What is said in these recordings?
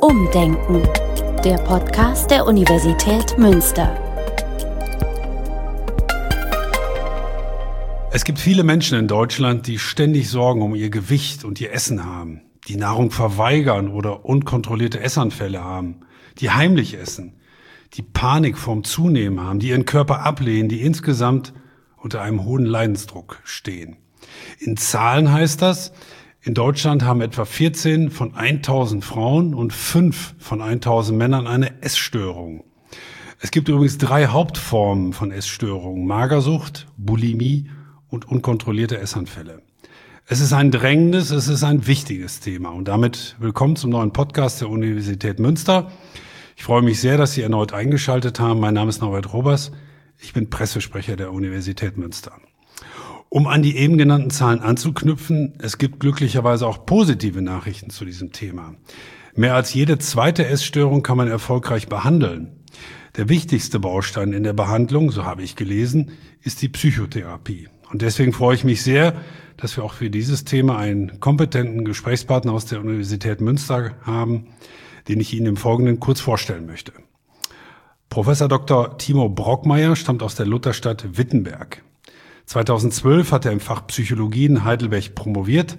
Umdenken, der Podcast der Universität Münster. Es gibt viele Menschen in Deutschland, die ständig Sorgen um ihr Gewicht und ihr Essen haben, die Nahrung verweigern oder unkontrollierte Essanfälle haben, die heimlich essen, die Panik vorm Zunehmen haben, die ihren Körper ablehnen, die insgesamt unter einem hohen Leidensdruck stehen. In Zahlen heißt das, in Deutschland haben etwa 14 von 1000 Frauen und 5 von 1000 Männern eine Essstörung. Es gibt übrigens 3 Hauptformen von Essstörungen: Magersucht, Bulimie und unkontrollierte Essanfälle. Es ist ein drängendes, es ist ein wichtiges Thema. Und damit willkommen zum neuen Podcast der Universität Münster. Ich freue mich sehr, dass Sie erneut eingeschaltet haben. Mein Name ist Norbert Robers. Ich bin Pressesprecher der Universität Münster. Um an die eben genannten Zahlen anzuknüpfen, es gibt glücklicherweise auch positive Nachrichten zu diesem Thema. Mehr als jede zweite Essstörung kann man erfolgreich behandeln. Der wichtigste Baustein in der Behandlung, so habe ich gelesen, ist die Psychotherapie. Und deswegen freue ich mich sehr, dass wir auch für dieses Thema einen kompetenten Gesprächspartner aus der Universität Münster haben, den ich Ihnen im Folgenden kurz vorstellen möchte. Professor Dr. Timo Brockmeier stammt aus der Lutherstadt Wittenberg. 2012 hat er im Fach Psychologie in Heidelberg promoviert.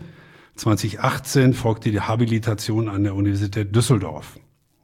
2018 folgte die Habilitation an der Universität Düsseldorf.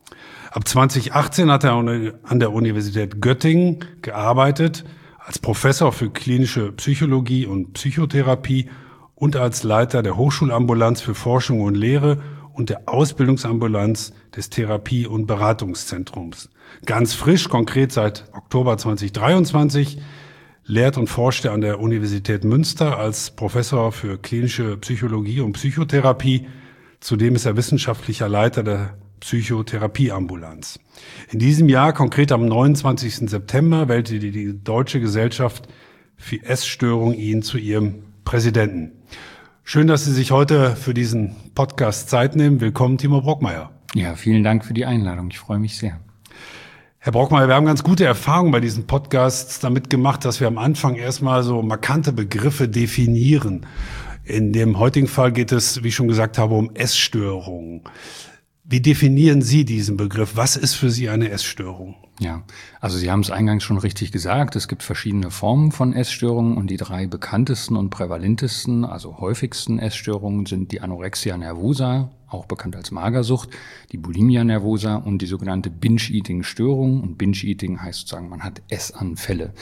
Ab 2018 hat er an der Universität Göttingen gearbeitet, als Professor für klinische Psychologie und Psychotherapie und als Leiter der Hochschulambulanz für Forschung und Lehre und der Ausbildungsambulanz des Therapie- und Beratungszentrums. Ganz frisch, konkret seit Oktober 2023, lehrt und forscht er an der Universität Münster als Professor für klinische Psychologie und Psychotherapie. Zudem ist er wissenschaftlicher Leiter der Psychotherapieambulanz. In diesem Jahr, konkret am 29. September, wählte die Deutsche Gesellschaft für Essstörungen ihn zu ihrem Präsidenten. Schön, dass Sie sich heute für diesen Podcast Zeit nehmen. Willkommen, Timo Brockmeier. Ja, vielen Dank für die Einladung. Ich freue mich sehr. Herr Brockmeier, wir haben ganz gute Erfahrungen bei diesen Podcasts damit gemacht, dass wir am Anfang erstmal so markante Begriffe definieren. In dem heutigen Fall geht es, wie ich schon gesagt habe, um Essstörungen. Wie definieren Sie diesen Begriff? Was ist für Sie eine Essstörung? Ja, also Sie haben es eingangs schon richtig gesagt. Es gibt verschiedene Formen von Essstörungen und die 3 bekanntesten und prävalentesten, also häufigsten Essstörungen sind die Anorexia nervosa, auch bekannt als Magersucht, die Bulimia nervosa und die sogenannte Binge-Eating-Störung. Und Binge-Eating heißt sozusagen, man hat Essanfälle.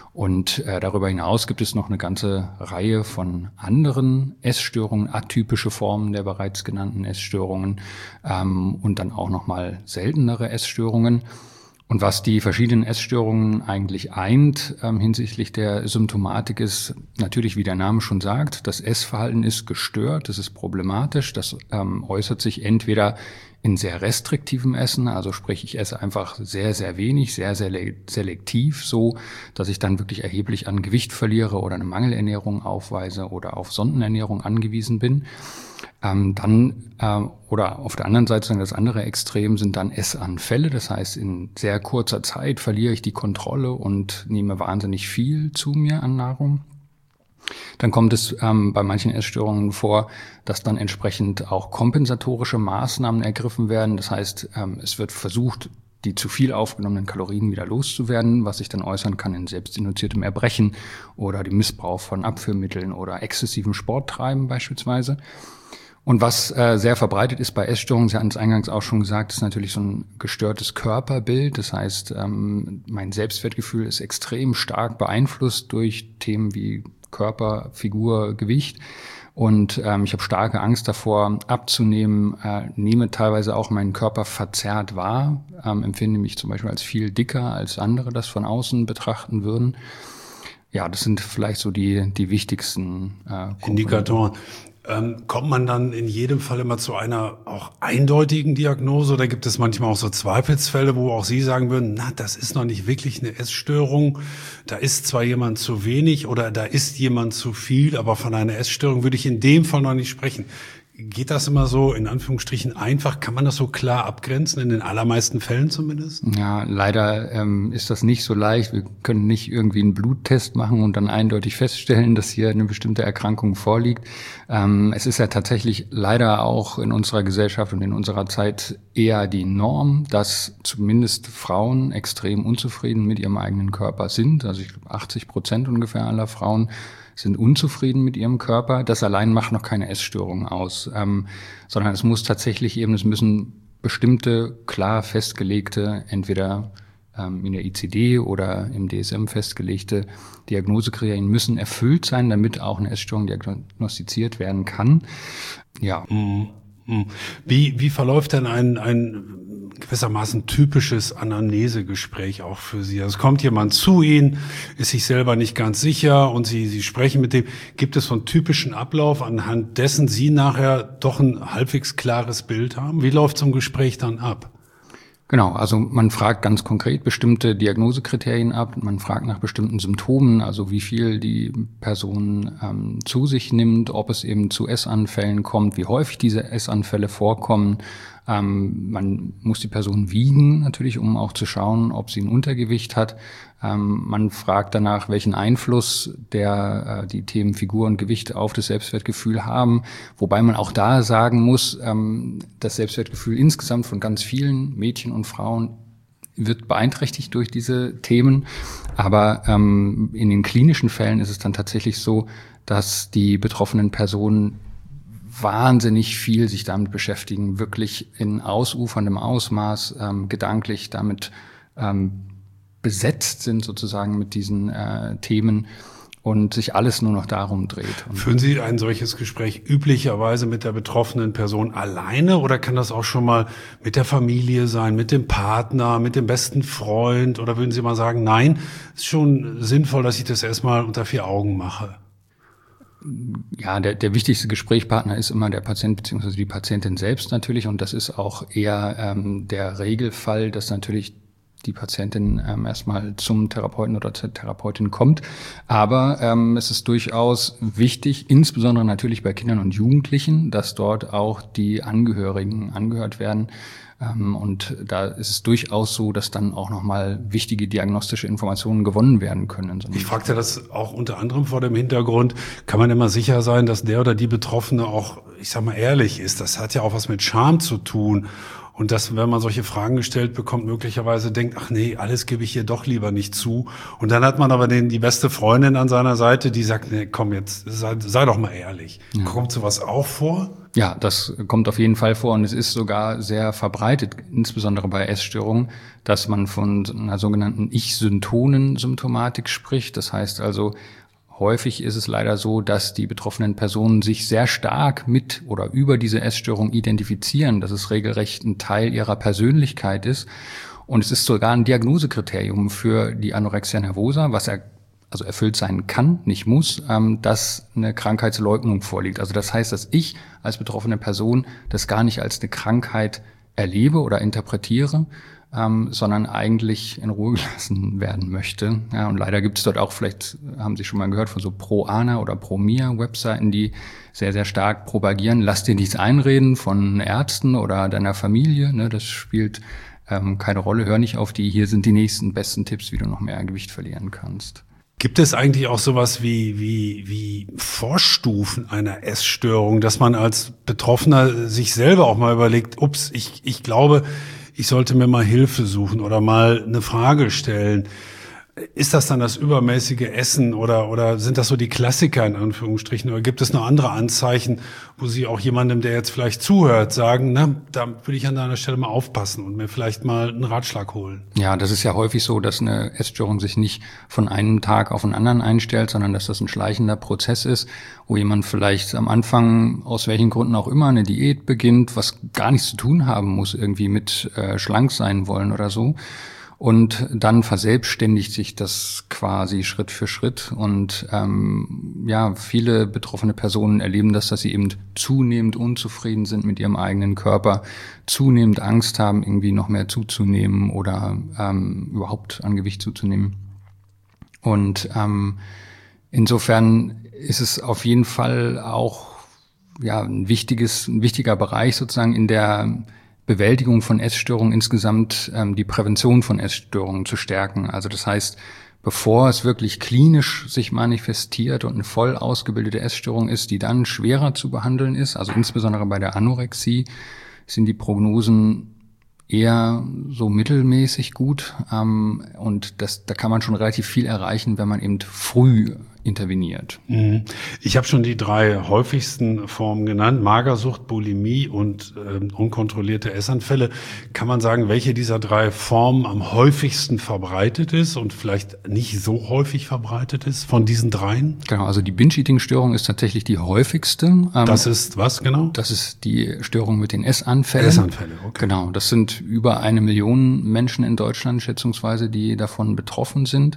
Und darüber hinaus gibt es noch eine ganze Reihe von anderen Essstörungen, atypische Formen der bereits genannten Essstörungen und dann auch nochmal seltenere Essstörungen. Und was die verschiedenen Essstörungen eigentlich eint hinsichtlich der Symptomatik ist natürlich, wie der Name schon sagt, das Essverhalten ist gestört, das ist problematisch, das äußert sich entweder in sehr restriktivem Essen, also sprich, ich esse einfach sehr, sehr wenig, sehr, sehr selektiv, so, dass ich dann wirklich erheblich an Gewicht verliere oder eine Mangelernährung aufweise oder auf Sondenernährung angewiesen bin. Oder auf der anderen Seite, das andere Extrem sind dann Essanfälle. Das heißt, in sehr kurzer Zeit verliere ich die Kontrolle und nehme wahnsinnig viel zu mir an Nahrung. Dann kommt es bei manchen Essstörungen vor, dass dann entsprechend auch kompensatorische Maßnahmen ergriffen werden. Das heißt, es wird versucht, die zu viel aufgenommenen Kalorien wieder loszuwerden, was sich dann äußern kann in selbstinduziertem Erbrechen oder dem Missbrauch von Abführmitteln oder exzessivem Sporttreiben beispielsweise. Und was sehr verbreitet ist bei Essstörungen, Sie hatten es eingangs auch schon gesagt, ist natürlich so ein gestörtes Körperbild. Das heißt, mein Selbstwertgefühl ist extrem stark beeinflusst durch Themen wie Körper, Figur, Gewicht. Und ich habe starke Angst davor, abzunehmen, nehme teilweise auch meinen Körper verzerrt wahr, empfinde mich zum Beispiel als viel dicker, als andere das von außen betrachten würden. Ja, das sind vielleicht so die wichtigsten Indikatoren. Kommt man dann in jedem Fall immer zu einer auch eindeutigen Diagnose oder gibt es manchmal auch so Zweifelsfälle, wo auch Sie sagen würden, na, das ist noch nicht wirklich eine Essstörung, da ist zwar jemand zu wenig oder da ist jemand zu viel, aber von einer Essstörung würde ich in dem Fall noch nicht sprechen. Geht das immer so, in Anführungsstrichen, einfach? Kann man das so klar abgrenzen, in den allermeisten Fällen zumindest? Ja, leider ist das nicht so leicht. Wir können nicht irgendwie einen Bluttest machen und dann eindeutig feststellen, dass hier eine bestimmte Erkrankung vorliegt. Es ist ja tatsächlich leider auch in unserer Gesellschaft und in unserer Zeit eher die Norm, dass zumindest Frauen extrem unzufrieden mit ihrem eigenen Körper sind. Also ich glaube 80% ungefähr aller Frauen sind unzufrieden mit ihrem Körper. Das allein macht noch keine Essstörung aus, sondern es müssen bestimmte, klar festgelegte, entweder in der ICD oder im DSM festgelegte Diagnosekriterien müssen erfüllt sein, damit auch eine Essstörung diagnostiziert werden kann. Ja. Wie verläuft denn ein gewissermaßen typisches Anamnesegespräch auch für Sie? Also es kommt jemand zu Ihnen, ist sich selber nicht ganz sicher und Sie sprechen mit dem. Gibt es so einen typischen Ablauf, anhand dessen Sie nachher doch ein halbwegs klares Bild haben? Wie läuft so ein Gespräch dann ab? Genau, also man fragt ganz konkret bestimmte Diagnosekriterien ab, man fragt nach bestimmten Symptomen, also wie viel die Person zu sich nimmt, ob es eben zu Essanfällen kommt, wie häufig diese Essanfälle vorkommen. Man muss die Person wiegen natürlich, um auch zu schauen, ob sie ein Untergewicht hat. Man fragt danach, welchen Einfluss die Themen Figur und Gewicht auf das Selbstwertgefühl haben. Wobei man auch da sagen muss, das Selbstwertgefühl insgesamt von ganz vielen Mädchen und Frauen wird beeinträchtigt durch diese Themen. Aber in den klinischen Fällen ist es dann tatsächlich so, dass die betroffenen Personen wahnsinnig viel sich damit beschäftigen, wirklich in ausuferndem Ausmaß gedanklich damit besetzt sind sozusagen mit diesen Themen und sich alles nur noch darum dreht. Führen Sie ein solches Gespräch üblicherweise mit der betroffenen Person alleine oder kann das auch schon mal mit der Familie sein, mit dem Partner, mit dem besten Freund, oder würden Sie mal sagen, nein, ist schon sinnvoll, dass ich das erstmal unter 4 Augen mache? Ja, der wichtigste Gesprächspartner ist immer der Patient bzw. die Patientin selbst natürlich, und das ist auch eher der Regelfall, dass natürlich die Patientin erstmal zum Therapeuten oder zur Therapeutin kommt. Aber es ist durchaus wichtig, insbesondere natürlich bei Kindern und Jugendlichen, dass dort auch die Angehörigen angehört werden. Und da ist es durchaus so, dass dann auch nochmal wichtige diagnostische Informationen gewonnen werden können. Ich fragte das auch unter anderem vor dem Hintergrund, kann man immer sicher sein, dass der oder die Betroffene auch, ich sag mal, ehrlich ist. Das hat ja auch was mit Scham zu tun. Und dass, wenn man solche Fragen gestellt bekommt, möglicherweise denkt, ach nee, alles gebe ich hier doch lieber nicht zu. Und dann hat man aber die beste Freundin an seiner Seite, die sagt, nee, komm jetzt, sei doch mal ehrlich. Ja. Kommt sowas auch vor? Ja, das kommt auf jeden Fall vor und es ist sogar sehr verbreitet, insbesondere bei Essstörungen, dass man von einer sogenannten Ich-Syntonen-Symptomatik spricht. Das heißt also, häufig ist es leider so, dass die betroffenen Personen sich sehr stark mit oder über diese Essstörung identifizieren, dass es regelrecht ein Teil ihrer Persönlichkeit ist. Und es ist sogar ein Diagnosekriterium für die Anorexia nervosa, was erfüllt sein kann, nicht muss, dass eine Krankheitsleugnung vorliegt. Also das heißt, dass ich als betroffene Person das gar nicht als eine Krankheit erlebe oder interpretiere, sondern eigentlich in Ruhe gelassen werden möchte. Ja, und leider gibt es dort auch, vielleicht haben Sie schon mal gehört, von so Pro-Ana oder Pro-Mia-Webseiten, die sehr, sehr stark propagieren, lass dir nichts einreden von Ärzten oder deiner Familie, ne, das spielt keine Rolle, hör nicht auf die, hier sind die nächsten besten Tipps, wie du noch mehr Gewicht verlieren kannst. Gibt es eigentlich auch sowas wie Vorstufen einer Essstörung, dass man als Betroffener sich selber auch mal überlegt, ups, ich glaube, ich sollte mir mal Hilfe suchen oder mal eine Frage stellen? Ist das dann das übermäßige Essen oder sind das so die Klassiker in Anführungsstrichen? Oder gibt es noch andere Anzeichen, wo Sie auch jemandem, der jetzt vielleicht zuhört, sagen, na, da würde ich an deiner Stelle mal aufpassen und mir vielleicht mal einen Ratschlag holen? Ja, das ist ja häufig so, dass eine Essstörung sich nicht von einem Tag auf den anderen einstellt, sondern dass das ein schleichender Prozess ist, wo jemand vielleicht am Anfang, aus welchen Gründen auch immer, eine Diät beginnt, was gar nichts zu tun haben muss irgendwie mit schlank sein wollen oder so. Und dann verselbstständigt sich das quasi Schritt für Schritt. Und viele betroffene Personen erleben das, dass sie eben zunehmend unzufrieden sind mit ihrem eigenen Körper, zunehmend Angst haben, irgendwie noch mehr zuzunehmen oder überhaupt an Gewicht zuzunehmen. Und insofern ist es auf jeden Fall auch ein wichtiger Bereich sozusagen in der Bewältigung von Essstörungen insgesamt, die Prävention von Essstörungen zu stärken. Also das heißt, bevor es wirklich klinisch sich manifestiert und eine voll ausgebildete Essstörung ist, die dann schwerer zu behandeln ist, also insbesondere bei der Anorexie, sind die Prognosen eher so mittelmäßig gut. Und da kann man schon relativ viel erreichen, wenn man eben früh interveniert. Ich habe schon die 3 häufigsten Formen genannt: Magersucht, Bulimie und unkontrollierte Essanfälle. Kann man sagen, welche dieser 3 Formen am häufigsten verbreitet ist und vielleicht nicht so häufig verbreitet ist von diesen 3? Genau, also die Binge-Eating-Störung ist tatsächlich die häufigste. Das ist was genau? Das ist die Störung mit den Essanfällen. Essanfälle, okay. Genau, das sind über 1 Million Menschen in Deutschland schätzungsweise, die davon betroffen sind.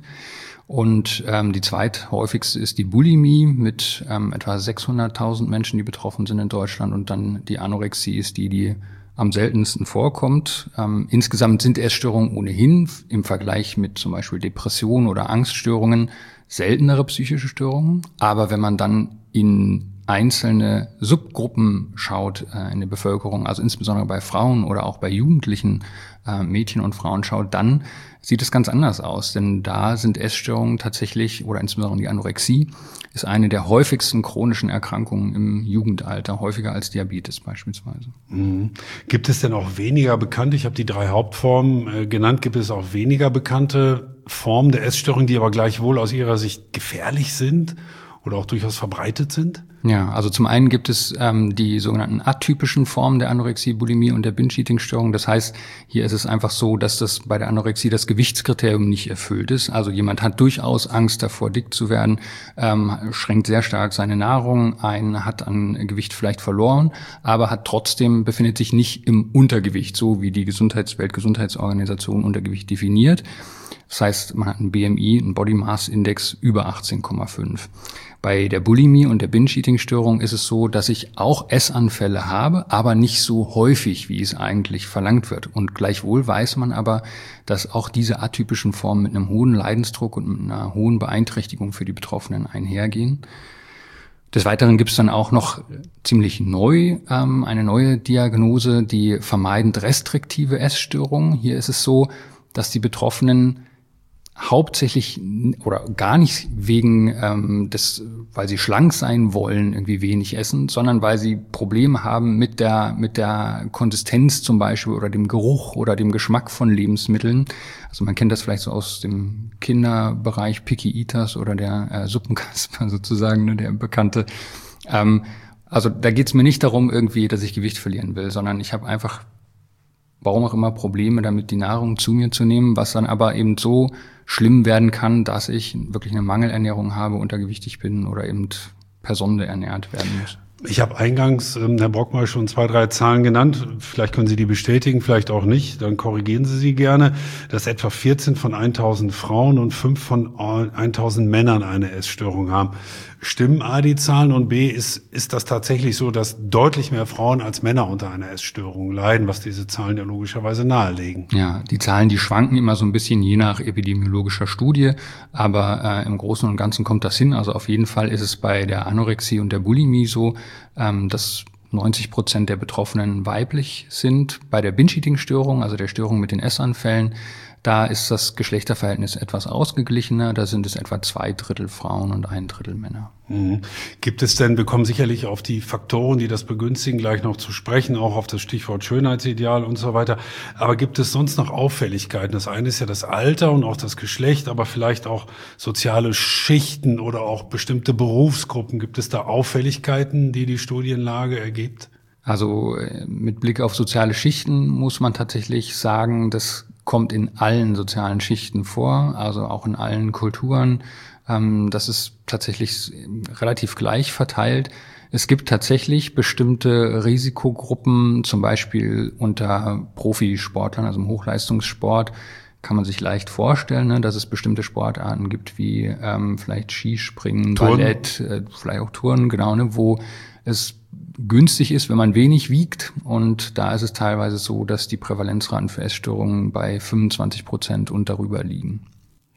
Und die zweithäufigste ist die Bulimie mit etwa 600.000 Menschen, die betroffen sind in Deutschland. Und dann die Anorexie ist die am seltensten vorkommt. Insgesamt sind Essstörungen ohnehin im Vergleich mit zum Beispiel Depressionen oder Angststörungen seltenere psychische Störungen. Aber wenn man dann in einzelne Subgruppen schaut in der Bevölkerung, also insbesondere bei Frauen oder auch bei jugendlichen Mädchen und Frauen schaut, dann sieht es ganz anders aus. Denn da sind Essstörungen tatsächlich, oder insbesondere die Anorexie, ist eine der häufigsten chronischen Erkrankungen im Jugendalter, häufiger als Diabetes beispielsweise. Gibt es denn auch weniger bekannte, ich habe die 3 Hauptformen genannt, gibt es auch weniger bekannte Formen der Essstörung, die aber gleichwohl aus Ihrer Sicht gefährlich sind oder auch durchaus verbreitet sind? Ja, also zum einen gibt es die sogenannten atypischen Formen der Anorexie, Bulimie und der Binge-Eating-Störung. Das heißt, hier ist es einfach so, dass das bei der Anorexie das Gewichtskriterium nicht erfüllt ist. Also jemand hat durchaus Angst davor, dick zu werden, schränkt sehr stark seine Nahrung ein, hat an Gewicht vielleicht verloren, aber befindet sich nicht im Untergewicht, so wie die Weltgesundheitsorganisation Untergewicht definiert. Das heißt, man hat einen BMI, einen Body Mass Index über 18,5. Bei der Bulimie und der Binge-Eating-Störung ist es so, dass ich auch Essanfälle habe, aber nicht so häufig, wie es eigentlich verlangt wird. Und gleichwohl weiß man aber, dass auch diese atypischen Formen mit einem hohen Leidensdruck und mit einer hohen Beeinträchtigung für die Betroffenen einhergehen. Des Weiteren gibt es dann auch noch ziemlich neu eine neue Diagnose, die vermeidend restriktive Essstörung. Hier ist es so, dass die Betroffenen hauptsächlich oder gar nicht wegen weil sie schlank sein wollen, irgendwie wenig essen, sondern weil sie Probleme haben mit der Konsistenz zum Beispiel oder dem Geruch oder dem Geschmack von Lebensmitteln. Also man kennt das vielleicht so aus dem Kinderbereich, Picky Eaters oder der Suppenkasper sozusagen, ne, der Bekannte. Also da geht's mir nicht darum irgendwie, dass ich Gewicht verlieren will, sondern ich habe einfach, warum auch immer, Probleme damit, die Nahrung zu mir zu nehmen, was dann aber eben so schlimm werden kann, dass ich wirklich eine Mangelernährung habe, untergewichtig bin oder eben per Sonde ernährt werden muss. Ich habe eingangs, Herr Brockmeier, schon 2, 3 Zahlen genannt. Vielleicht können Sie die bestätigen, vielleicht auch nicht. Dann korrigieren Sie sie gerne. Dass etwa 14 von 1000 Frauen und 5 von 1000 Männern eine Essstörung haben. Stimmen A, die Zahlen, und B, ist das tatsächlich so, dass deutlich mehr Frauen als Männer unter einer Essstörung leiden, was diese Zahlen ja logischerweise nahelegen? Ja, die Zahlen, die schwanken immer so ein bisschen je nach epidemiologischer Studie, aber im Großen und Ganzen kommt das hin. Also auf jeden Fall ist es bei der Anorexie und der Bulimie so, dass 90% der Betroffenen weiblich sind. Bei der Binge-Eating-Störung, also der Störung mit den Essanfällen, da ist das Geschlechterverhältnis etwas ausgeglichener. Da sind es etwa 2/3 Frauen und 1/3 Männer. Gibt es denn, wir kommen sicherlich auf die Faktoren, die das begünstigen, gleich noch zu sprechen, auch auf das Stichwort Schönheitsideal und so weiter. Aber gibt es sonst noch Auffälligkeiten? Das eine ist ja das Alter und auch das Geschlecht, aber vielleicht auch soziale Schichten oder auch bestimmte Berufsgruppen. Gibt es da Auffälligkeiten, die die Studienlage ergibt? Also mit Blick auf soziale Schichten muss man tatsächlich sagen, das kommt in allen sozialen Schichten vor, also auch in allen Kulturen. Das ist tatsächlich relativ gleich verteilt. Es gibt tatsächlich bestimmte Risikogruppen, zum Beispiel unter Profisportlern, also im Hochleistungssport, kann man sich leicht vorstellen, ne, dass es bestimmte Sportarten gibt, wie vielleicht Skispringen, Turnen. Ballett, vielleicht auch Turnen, genau, ne, wo es günstig ist, wenn man wenig wiegt. Und da ist es teilweise so, dass die Prävalenzraten für Essstörungen bei 25% und darüber liegen.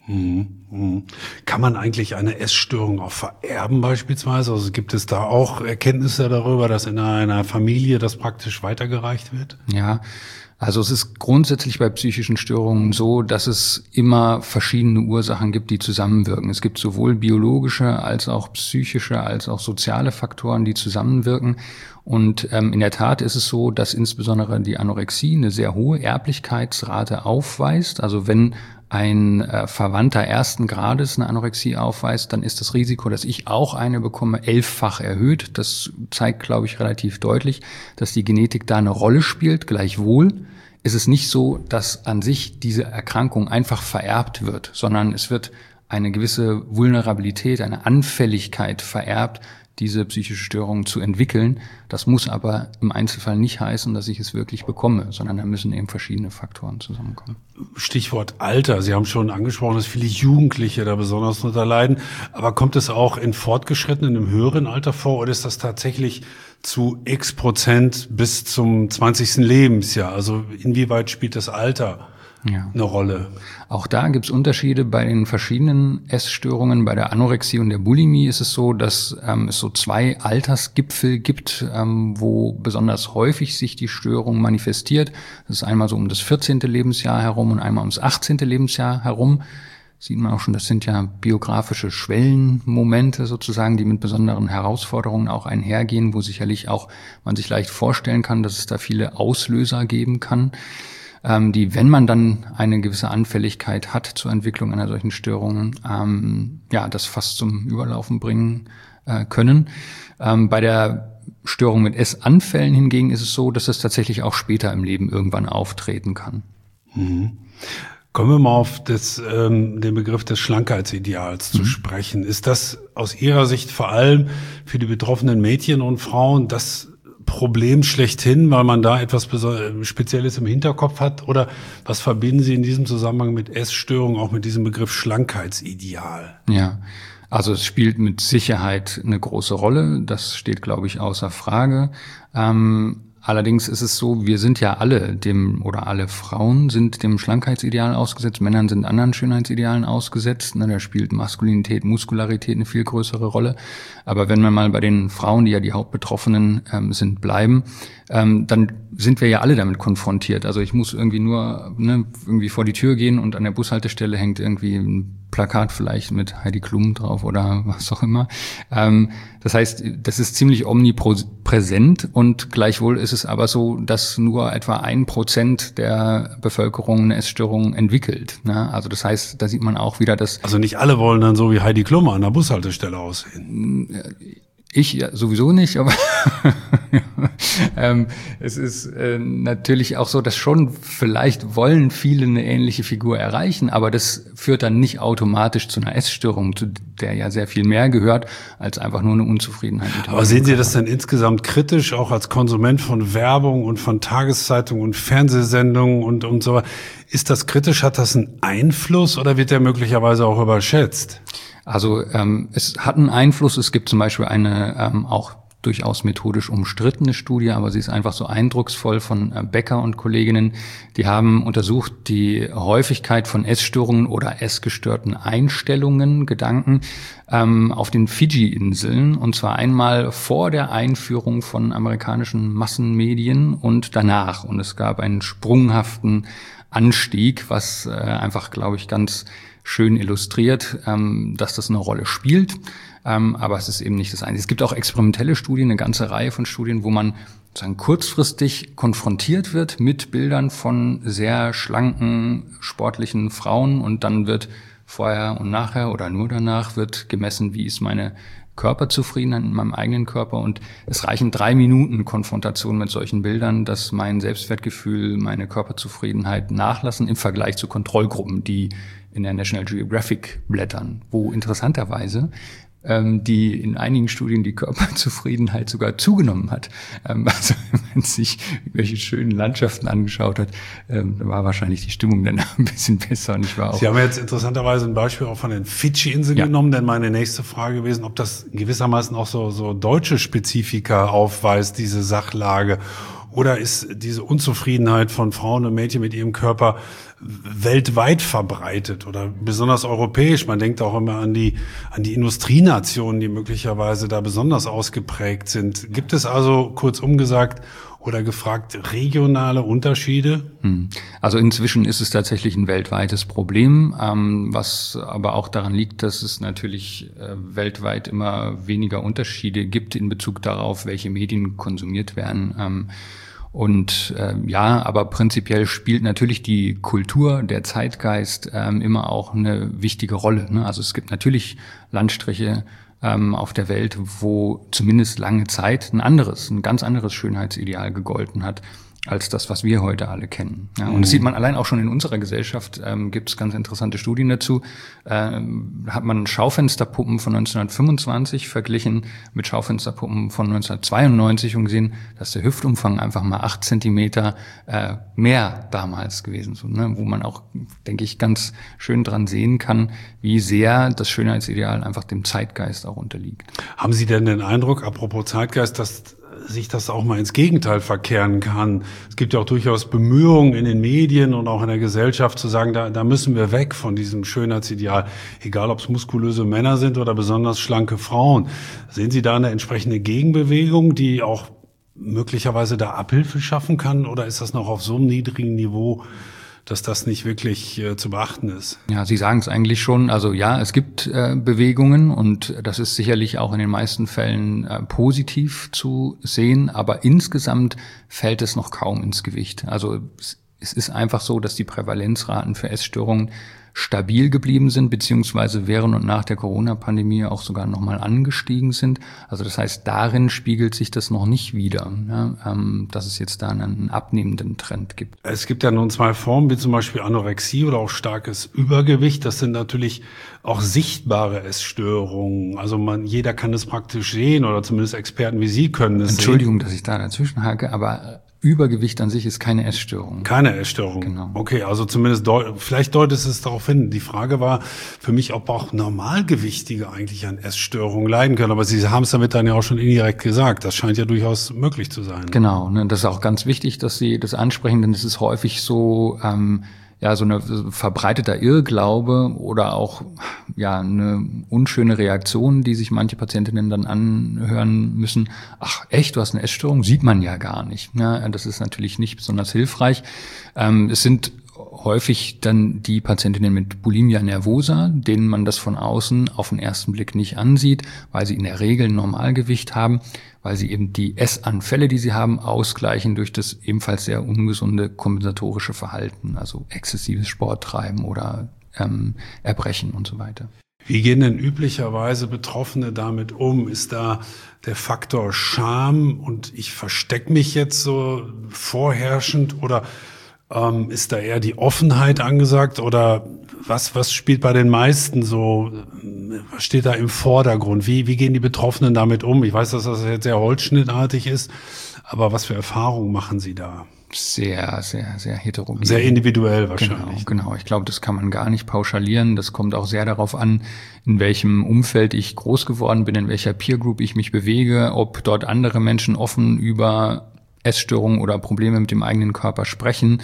Kann man eigentlich eine Essstörung auch vererben beispielsweise? Also gibt es da auch Erkenntnisse darüber, dass in einer Familie das praktisch weitergereicht wird? Ja, also es ist grundsätzlich bei psychischen Störungen so, dass es immer verschiedene Ursachen gibt, die zusammenwirken. Es gibt sowohl biologische als auch psychische als auch soziale Faktoren, die zusammenwirken. Und in der Tat ist es so, dass insbesondere die Anorexie eine sehr hohe Erblichkeitsrate aufweist. Also wenn ein Verwandter ersten Grades eine Anorexie aufweist, dann ist das Risiko, dass ich auch eine bekomme, 11-fach erhöht. Das zeigt, glaube ich, relativ deutlich, dass die Genetik da eine Rolle spielt. Gleichwohl ist es nicht so, dass an sich diese Erkrankung einfach vererbt wird, sondern es wird eine gewisse Vulnerabilität, eine Anfälligkeit vererbt, diese psychische Störung zu entwickeln. Das muss aber im Einzelfall nicht heißen, dass ich es wirklich bekomme, sondern da müssen eben verschiedene Faktoren zusammenkommen. Stichwort Alter. Sie haben schon angesprochen, dass viele Jugendliche da besonders drunter leiden. Aber kommt es auch in fortgeschrittenen, im höheren Alter vor, oder ist das tatsächlich zu X% bis zum 20. Lebensjahr? Also inwieweit spielt das Alter eine Rolle? Auch da gibt es Unterschiede bei den verschiedenen Essstörungen. Bei der Anorexie und der Bulimie ist es so, dass es so 2 Altersgipfel gibt, wo besonders häufig sich die Störung manifestiert. Das ist einmal so um das 14. Lebensjahr herum und einmal ums 18. Lebensjahr herum. Sieht man auch schon, das sind ja biografische Schwellenmomente sozusagen, die mit besonderen Herausforderungen auch einhergehen, wo sicherlich auch man sich leicht vorstellen kann, dass es da viele Auslöser geben kann, die, wenn man dann eine gewisse Anfälligkeit hat zur Entwicklung einer solchen Störung, das fast zum Überlaufen bringen können. Bei der Störung mit Essanfällen hingegen ist es so, dass es tatsächlich auch später im Leben irgendwann auftreten kann. Kommen wir mal auf den Begriff des Schlankheitsideals zu sprechen. Ist das aus Ihrer Sicht vor allem für die betroffenen Mädchen und Frauen das Problem schlechthin, weil man da etwas Spezielles im Hinterkopf hat? Oder was verbinden Sie in diesem Zusammenhang mit Essstörungen, auch mit diesem Begriff Schlankheitsideal? Ja, also es spielt mit Sicherheit eine große Rolle. Das steht, glaube ich, außer Frage. Allerdings ist es so, wir sind ja alle alle Frauen sind dem Schlankheitsideal ausgesetzt, Männer sind anderen Schönheitsidealen ausgesetzt. Da spielt Maskulinität, Muskularität eine viel größere Rolle. Aber wenn wir mal bei den Frauen, die ja die Hauptbetroffenen sind, bleiben, dann sind wir ja alle damit konfrontiert. Also ich muss irgendwie nur irgendwie vor die Tür gehen und an der Bushaltestelle hängt irgendwie ein Plakat vielleicht mit Heidi Klum drauf oder was auch immer. Das heißt, das ist ziemlich omnipräsent und gleichwohl ist es aber so, dass nur etwa 1% der Bevölkerung eine Essstörung entwickelt. Also das heißt, da sieht man auch wieder, dass... Also nicht alle wollen dann so wie Heidi Klum an der Bushaltestelle aussehen. Ich ja sowieso nicht, aber es ist natürlich auch so, dass schon vielleicht wollen viele eine ähnliche Figur erreichen, aber das führt dann nicht automatisch zu einer Essstörung, zu der ja sehr viel mehr gehört, als einfach nur eine Unzufriedenheit mit dem Aber sehen Sie das denn insgesamt kritisch, auch als Konsument von Werbung und von Tageszeitungen und Fernsehsendungen und so? Ist das kritisch? Hat das einen Einfluss oder wird der möglicherweise auch überschätzt? Also es hat einen Einfluss. Es gibt zum Beispiel eine auch durchaus methodisch umstrittene Studie, aber sie ist einfach so eindrucksvoll von Becker und Kolleginnen. Die haben untersucht die Häufigkeit von Essstörungen oder essgestörten Einstellungen, Gedanken auf den Fidschi-Inseln, und zwar einmal vor der Einführung von amerikanischen Massenmedien und danach. Und es gab einen sprunghaften Anstieg, was einfach, glaube ich, ganz schön illustriert, dass das eine Rolle spielt. Aber es ist eben nicht das Einzige. Es gibt auch experimentelle Studien, eine ganze Reihe von Studien, wo man sozusagen kurzfristig konfrontiert wird mit Bildern von sehr schlanken, sportlichen Frauen und dann wird vorher und nachher oder nur danach wird gemessen, wie ist meine Körperzufriedenheit mit meinem eigenen Körper, und es reichen 3 Minuten Konfrontation mit solchen Bildern, dass mein Selbstwertgefühl, meine Körperzufriedenheit nachlassen im Vergleich zu Kontrollgruppen, die in der National Geographic blättern, wo interessanterweise die in einigen Studien die Körperzufriedenheit sogar zugenommen hat. Also wenn man sich welche schönen Landschaften angeschaut hat, war wahrscheinlich die Stimmung dann ein bisschen besser. Und ich war auch. Sie haben jetzt interessanterweise ein Beispiel auch von den Fidschi-Inseln genommen, denn meine nächste Frage gewesen, ob das gewissermaßen auch so deutsche Spezifika aufweist, diese Sachlage. Oder ist diese Unzufriedenheit von Frauen und Mädchen mit ihrem Körper weltweit verbreitet oder besonders europäisch? Man denkt auch immer an die Industrienationen, die möglicherweise da besonders ausgeprägt sind. Gibt es also, kurzum gesagt oder gefragt, regionale Unterschiede? Also inzwischen ist es tatsächlich ein weltweites Problem, was aber auch daran liegt, dass es natürlich weltweit immer weniger Unterschiede gibt in Bezug darauf, welche Medien konsumiert werden. Aber prinzipiell spielt natürlich die Kultur, der Zeitgeist immer auch eine wichtige Rolle. Ne? Also es gibt natürlich Landstriche auf der Welt, wo zumindest lange Zeit ein ganz anderes Schönheitsideal gegolten hat, als das, was wir heute alle kennen. Ja, und das sieht man allein auch schon in unserer Gesellschaft, gibt es ganz interessante Studien dazu. Hat man Schaufensterpuppen von 1925 verglichen mit Schaufensterpuppen von 1992 und gesehen, dass der Hüftumfang einfach mal 8 Zentimeter mehr damals gewesen ist. Ne? Wo man auch, denke ich, ganz schön dran sehen kann, wie sehr das Schönheitsideal einfach dem Zeitgeist auch unterliegt. Haben Sie denn den Eindruck, apropos Zeitgeist, dass sich das auch mal ins Gegenteil verkehren kann? Es gibt ja auch durchaus Bemühungen in den Medien und auch in der Gesellschaft zu sagen, da müssen wir weg von diesem Schönheitsideal, egal ob es muskulöse Männer sind oder besonders schlanke Frauen. Sehen Sie da eine entsprechende Gegenbewegung, die auch möglicherweise da Abhilfe schaffen kann, oder ist das noch auf so einem niedrigen Niveau, dass das nicht wirklich zu beachten ist? Ja, Sie sagen es eigentlich schon. Also ja, es gibt Bewegungen und das ist sicherlich auch in den meisten Fällen positiv zu sehen, aber insgesamt fällt es noch kaum ins Gewicht. Also es ist einfach so, dass die Prävalenzraten für Essstörungen stabil geblieben sind, beziehungsweise während und nach der Corona-Pandemie auch sogar nochmal angestiegen sind. Also das heißt, darin spiegelt sich das noch nicht wider, ja, dass es jetzt da einen abnehmenden Trend gibt. Es gibt ja nun 2 Formen, wie zum Beispiel Anorexie oder auch starkes Übergewicht. Das sind natürlich auch sichtbare Essstörungen. Also jeder kann es praktisch sehen, oder zumindest Experten wie Sie können es sehen. Entschuldigung, dass ich da dazwischen hake, aber Übergewicht an sich ist keine Essstörung. Keine Essstörung. Genau. Okay, also zumindest vielleicht deutet es darauf hin. Die Frage war für mich, ob auch Normalgewichtige eigentlich an Essstörungen leiden können. Aber Sie haben es damit dann ja auch schon indirekt gesagt. Das scheint ja durchaus möglich zu sein. Genau, ne, das ist auch ganz wichtig, dass Sie das ansprechen, denn es ist häufig so, so eine verbreiteter Irrglaube oder auch eine unschöne Reaktion, die sich manche Patientinnen dann anhören müssen. Ach echt, du hast eine Essstörung? Sieht man ja gar nicht. Ja, das ist natürlich nicht besonders hilfreich. Es sind häufig dann die Patientinnen mit Bulimia nervosa, denen man das von außen auf den ersten Blick nicht ansieht, weil sie in der Regel ein Normalgewicht haben, weil sie eben die Essanfälle, die sie haben, ausgleichen durch das ebenfalls sehr ungesunde kompensatorische Verhalten, also exzessives Sporttreiben oder Erbrechen und so weiter. Wie gehen denn üblicherweise Betroffene damit um? Ist da der Faktor Scham und ich verstecke mich jetzt so vorherrschend, oder ist da eher die Offenheit angesagt, oder was spielt bei den meisten so, was steht da im Vordergrund? Wie gehen die Betroffenen damit um? Ich weiß, dass das jetzt sehr holzschnittartig ist, aber was für Erfahrungen machen Sie da? Sehr, sehr, sehr heterogen. Sehr individuell wahrscheinlich. Genau. Ich glaube, das kann man gar nicht pauschalieren. Das kommt auch sehr darauf an, in welchem Umfeld ich groß geworden bin, in welcher Peer Group ich mich bewege, ob dort andere Menschen offen über Essstörungen oder Probleme mit dem eigenen Körper sprechen,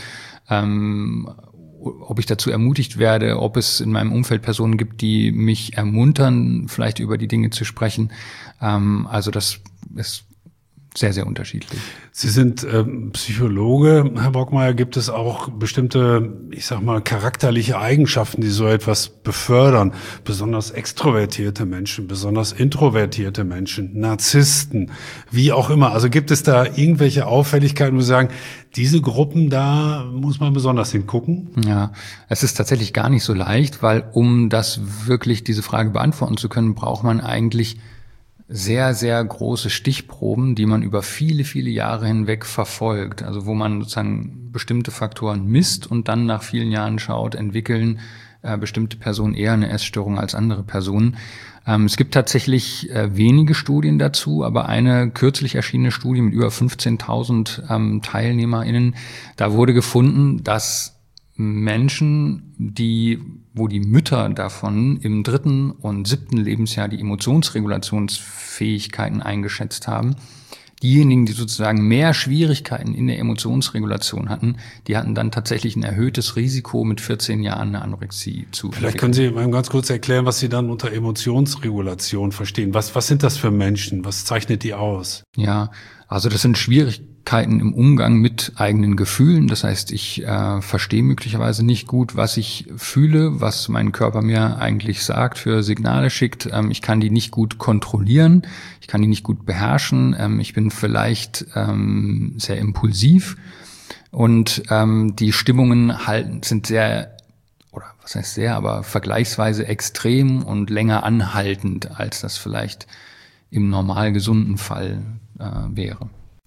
ob ich dazu ermutigt werde, ob es in meinem Umfeld Personen gibt, die mich ermuntern, vielleicht über die Dinge zu sprechen. Also das ist sehr, sehr unterschiedlich. Sie sind Psychologe, Herr Brockmeier. Gibt es auch bestimmte, charakterliche Eigenschaften, die so etwas befördern? Besonders extrovertierte Menschen, besonders introvertierte Menschen, Narzissten, wie auch immer. Also gibt es da irgendwelche Auffälligkeiten, wo Sie sagen, diese Gruppen, da muss man besonders hingucken? Ja, es ist tatsächlich gar nicht so leicht, weil um diese Frage beantworten zu können, braucht man eigentlich sehr, sehr große Stichproben, die man über viele, viele Jahre hinweg verfolgt. Also wo man sozusagen bestimmte Faktoren misst und dann nach vielen Jahren schaut, entwickeln bestimmte Personen eher eine Essstörung als andere Personen. Es gibt tatsächlich wenige Studien dazu, aber eine kürzlich erschienene Studie mit über 15.000 TeilnehmerInnen, da wurde gefunden, dass Menschen, wo die Mütter davon im 3. und 7. Lebensjahr die Emotionsregulationsfähigkeiten eingeschätzt haben, diejenigen, die sozusagen mehr Schwierigkeiten in der Emotionsregulation hatten, die hatten dann tatsächlich ein erhöhtes Risiko, mit 14 Jahren eine Anorexie zu entwickeln. Vielleicht können Sie mal ganz kurz erklären, was Sie dann unter Emotionsregulation verstehen. Was sind das für Menschen? Was zeichnet die aus? Ja, also das sind Schwierigkeiten im Umgang mit eigenen Gefühlen. Das heißt, ich verstehe möglicherweise nicht gut, was ich fühle, was mein Körper mir eigentlich sagt, für Signale schickt. Ich kann die nicht gut kontrollieren, ich kann die nicht gut beherrschen. Ich bin vielleicht sehr impulsiv und die Stimmungen sind sehr, oder was heißt sehr, aber vergleichsweise extrem und länger anhaltend, als das vielleicht im normal gesunden Fall wäre.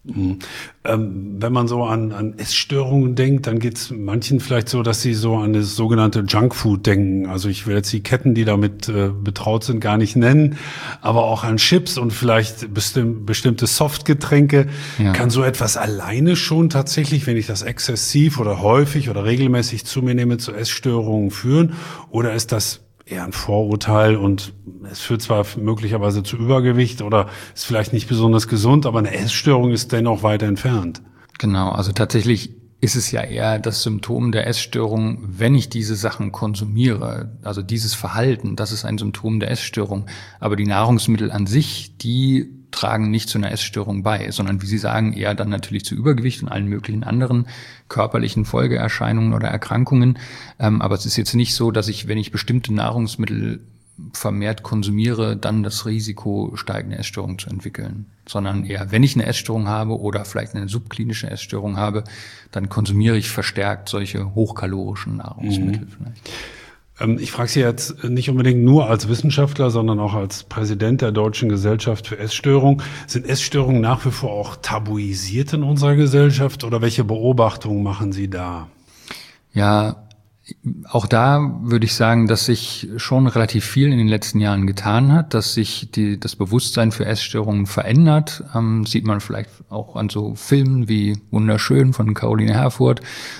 Wenn man so an Essstörungen denkt, dann geht es manchen vielleicht so, dass sie so an das sogenannte Junkfood denken. Also ich will jetzt die Ketten, die damit betraut sind, gar nicht nennen, aber auch an Chips und vielleicht bestimmte Softgetränke. Ja. Kann so etwas alleine schon tatsächlich, wenn ich das exzessiv oder häufig oder regelmäßig zu mir nehme, zu Essstörungen führen? Oder ist das eher ein Vorurteil und es führt zwar möglicherweise zu Übergewicht oder ist vielleicht nicht besonders gesund, aber eine Essstörung ist dennoch weit entfernt? Genau, also tatsächlich ist es ja eher das Symptom der Essstörung, wenn ich diese Sachen konsumiere. Also dieses Verhalten, das ist ein Symptom der Essstörung. Aber die Nahrungsmittel an sich, die tragen nicht zu einer Essstörung bei, sondern, wie Sie sagen, eher dann natürlich zu Übergewicht und allen möglichen anderen körperlichen Folgeerscheinungen oder Erkrankungen. Aber es ist jetzt nicht so, dass ich, wenn ich bestimmte Nahrungsmittel vermehrt konsumiere, dann das Risiko steigt, eine Essstörung zu entwickeln. Sondern eher, wenn ich eine Essstörung habe oder vielleicht eine subklinische Essstörung habe, dann konsumiere ich verstärkt solche hochkalorischen Nahrungsmittel vielleicht. Ich frage Sie jetzt nicht unbedingt nur als Wissenschaftler, sondern auch als Präsident der Deutschen Gesellschaft für Essstörung. Sind Essstörungen nach wie vor auch tabuisiert in unserer Gesellschaft oder welche Beobachtungen machen Sie da? Ja, auch da würde ich sagen, dass sich schon relativ viel in den letzten Jahren getan hat, dass sich das Bewusstsein für Essstörungen verändert. Sieht man vielleicht auch an so Filmen wie Wunderschön von Caroline Herfurth.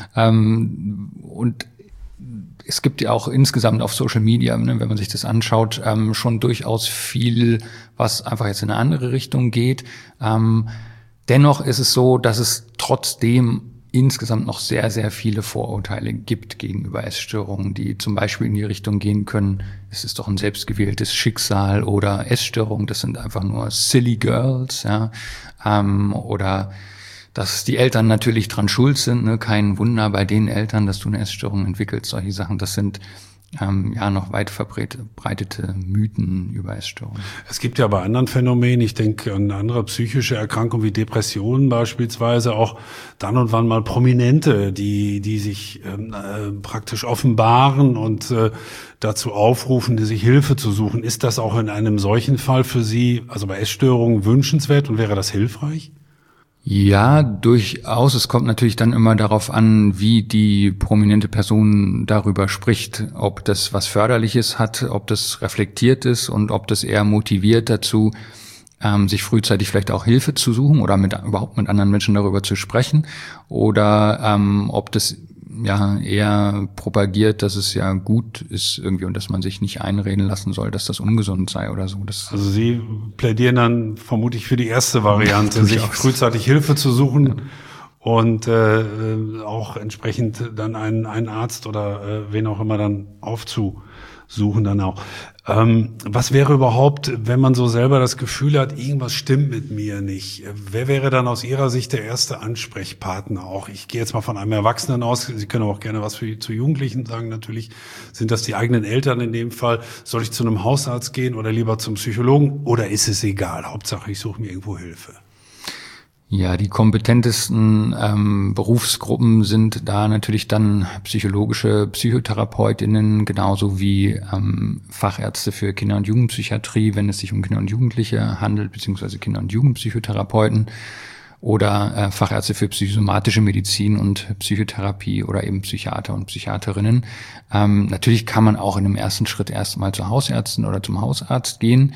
Und es gibt ja auch insgesamt auf Social Media, wenn man sich das anschaut, schon durchaus viel, was einfach jetzt in eine andere Richtung geht. Dennoch ist es so, dass es trotzdem insgesamt noch sehr, sehr viele Vorurteile gibt gegenüber Essstörungen, die zum Beispiel in die Richtung gehen können, es ist doch ein selbstgewähltes Schicksal oder Essstörung, das sind einfach nur silly girls, ja, oder dass die Eltern natürlich dran schuld sind, ne? Kein Wunder bei den Eltern, dass du eine Essstörung entwickelst. Solche Sachen, das sind noch weit verbreitete Mythen über Essstörungen. Es gibt ja bei anderen Phänomenen, ich denke an andere psychische Erkrankungen wie Depressionen beispielsweise, auch dann und wann mal Prominente, die sich praktisch offenbaren und dazu aufrufen, sich Hilfe zu suchen. Ist das auch in einem solchen Fall für Sie, also bei Essstörungen, wünschenswert und wäre das hilfreich? Ja, durchaus. Es kommt natürlich dann immer darauf an, wie die prominente Person darüber spricht, ob das was Förderliches hat, ob das reflektiert ist und ob das eher motiviert dazu, sich frühzeitig vielleicht auch Hilfe zu suchen oder überhaupt mit anderen Menschen darüber zu sprechen, oder ob das ja eher propagiert, dass es ja gut ist irgendwie und dass man sich nicht einreden lassen soll, dass das ungesund sei oder so. Also Sie plädieren dann vermutlich für die erste Variante, sich frühzeitig Hilfe zu suchen und auch entsprechend dann einen Arzt oder wen auch immer dann aufzusuchen dann auch. Was wäre überhaupt, wenn man so selber das Gefühl hat, irgendwas stimmt mit mir nicht? Wer wäre dann aus Ihrer Sicht der erste Ansprechpartner auch? Ich gehe jetzt mal von einem Erwachsenen aus. Sie können auch gerne was zu Jugendlichen sagen natürlich. Sind das die eigenen Eltern in dem Fall? Soll ich zu einem Hausarzt gehen oder lieber zum Psychologen? Oder ist es egal? Hauptsache, ich suche mir irgendwo Hilfe. Ja, die kompetentesten Berufsgruppen sind da natürlich dann psychologische PsychotherapeutInnen, genauso wie Fachärzte für Kinder- und Jugendpsychiatrie, wenn es sich um Kinder und Jugendliche handelt, beziehungsweise Kinder- und Jugendpsychotherapeuten, oder Fachärzte für psychosomatische Medizin und Psychotherapie oder eben Psychiater und Psychiaterinnen. Natürlich kann man auch in einem ersten Schritt erstmal zu Hausärzten oder zum Hausarzt gehen,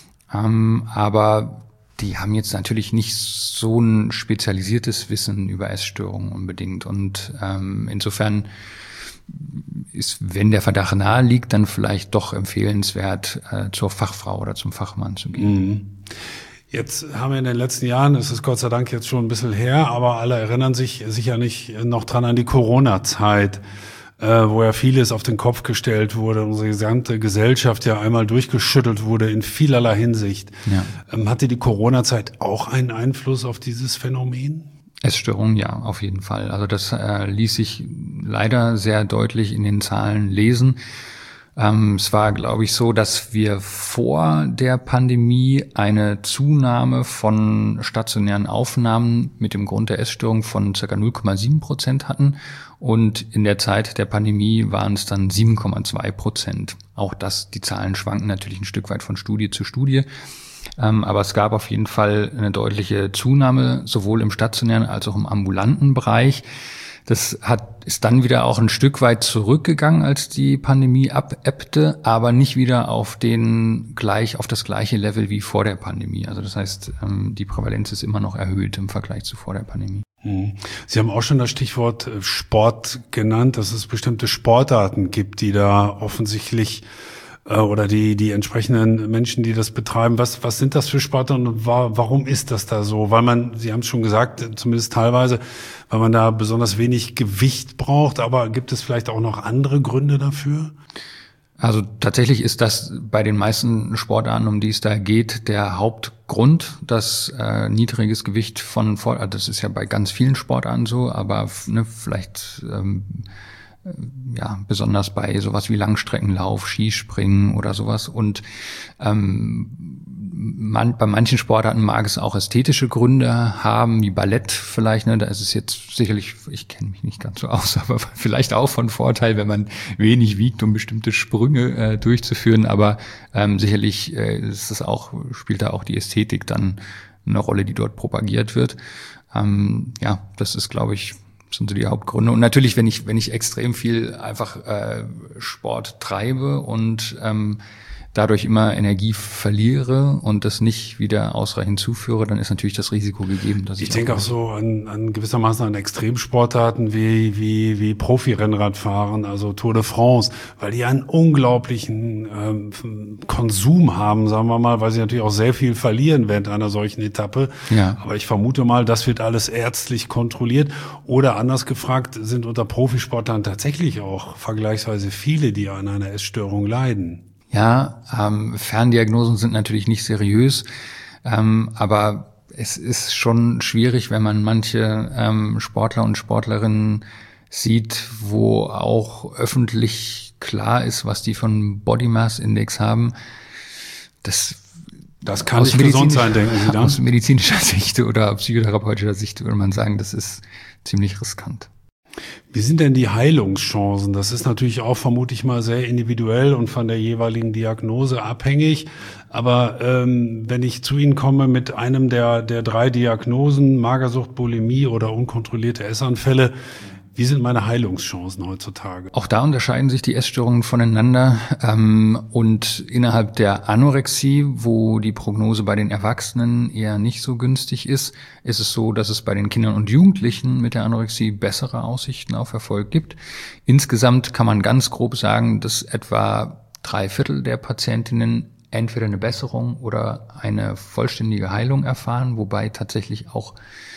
aber die haben jetzt natürlich nicht so ein spezialisiertes Wissen über Essstörungen unbedingt. Und insofern ist, wenn der Verdacht nahe liegt, dann vielleicht doch empfehlenswert, zur Fachfrau oder zum Fachmann zu gehen. Jetzt haben wir in den letzten Jahren, es ist Gott sei Dank jetzt schon ein bisschen her, aber alle erinnern sich sicher nicht noch dran an die Corona-Zeit, wo ja vieles auf den Kopf gestellt wurde, unsere gesamte Gesellschaft ja einmal durchgeschüttelt wurde in vielerlei Hinsicht. Ja. Hatte die Corona-Zeit auch einen Einfluss auf dieses Phänomen? Essstörungen, ja, auf jeden Fall. Also das ließ sich leider sehr deutlich in den Zahlen lesen. Es war, glaube ich, so, dass wir vor der Pandemie eine Zunahme von stationären Aufnahmen mit dem Grund der Essstörung von ca. 0,7% hatten. Und in der Zeit der Pandemie waren es dann 7,2%. Auch die Zahlen schwanken natürlich ein Stück weit von Studie zu Studie. Aber es gab auf jeden Fall eine deutliche Zunahme, sowohl im stationären als auch im ambulanten Bereich. Das ist dann wieder auch ein Stück weit zurückgegangen, als die Pandemie abebbte, aber nicht wieder auf das gleiche Level wie vor der Pandemie. Also das heißt, die Prävalenz ist immer noch erhöht im Vergleich zu vor der Pandemie. Sie haben auch schon das Stichwort Sport genannt, dass es bestimmte Sportarten gibt, die da offensichtlich oder die entsprechenden Menschen, die das betreiben. Was sind das für Sportarten und warum ist das da so? Weil Sie haben es schon gesagt, zumindest teilweise, weil man da besonders wenig Gewicht braucht, aber gibt es vielleicht auch noch andere Gründe dafür? Also tatsächlich ist das bei den meisten Sportarten, um die es da geht, der Hauptgrund, dass niedriges Gewicht das ist ja bei ganz vielen Sportarten so, aber vielleicht besonders bei sowas wie Langstreckenlauf, Skispringen oder sowas. Und bei manchen Sportarten mag es auch ästhetische Gründe haben, wie Ballett vielleicht. Da ist es jetzt sicherlich, ich kenne mich nicht ganz so aus, aber vielleicht auch von Vorteil, wenn man wenig wiegt, um bestimmte Sprünge durchzuführen. Aber sicherlich spielt da auch die Ästhetik dann eine Rolle, die dort propagiert wird. Das ist, glaube ich, sind so die Hauptgründe. Und natürlich, wenn ich extrem viel einfach Sport treibe und dadurch immer Energie verliere und das nicht wieder ausreichend zuführe, dann ist natürlich das Risiko gegeben, dass ich denke auch so an gewissermaßen an Extremsportarten wie Profi-Rennradfahren, also Tour de France, weil die einen unglaublichen Konsum haben, sagen wir mal, weil sie natürlich auch sehr viel verlieren während einer solchen Etappe. Ja. Aber ich vermute mal, das wird alles ärztlich kontrolliert. Oder anders gefragt, sind unter Profisportlern tatsächlich auch vergleichsweise viele, die an einer Essstörung leiden? Ja, Ferndiagnosen sind natürlich nicht seriös, aber es ist schon schwierig, wenn man manche Sportler und Sportlerinnen sieht, wo auch öffentlich klar ist, was die von Body Mass Index haben. Das kann nicht gesund sein, denken Sie dann? Aus medizinischer Sicht oder psychotherapeutischer Sicht würde man sagen, das ist ziemlich riskant. Wie sind denn die Heilungschancen? Das ist natürlich auch vermutlich mal sehr individuell und von der jeweiligen Diagnose abhängig. Aber wenn ich zu Ihnen komme mit einem der 3 Diagnosen, Magersucht, Bulimie oder unkontrollierte Essanfälle, wie sind meine Heilungschancen heutzutage? Auch da unterscheiden sich die Essstörungen voneinander. Und innerhalb der Anorexie, wo die Prognose bei den Erwachsenen eher nicht so günstig ist, ist es so, dass es bei den Kindern und Jugendlichen mit der Anorexie bessere Aussichten auf Erfolg gibt. Insgesamt kann man ganz grob sagen, dass etwa 3/4 der Patientinnen entweder eine Besserung oder eine vollständige Heilung erfahren, wobei tatsächlich auch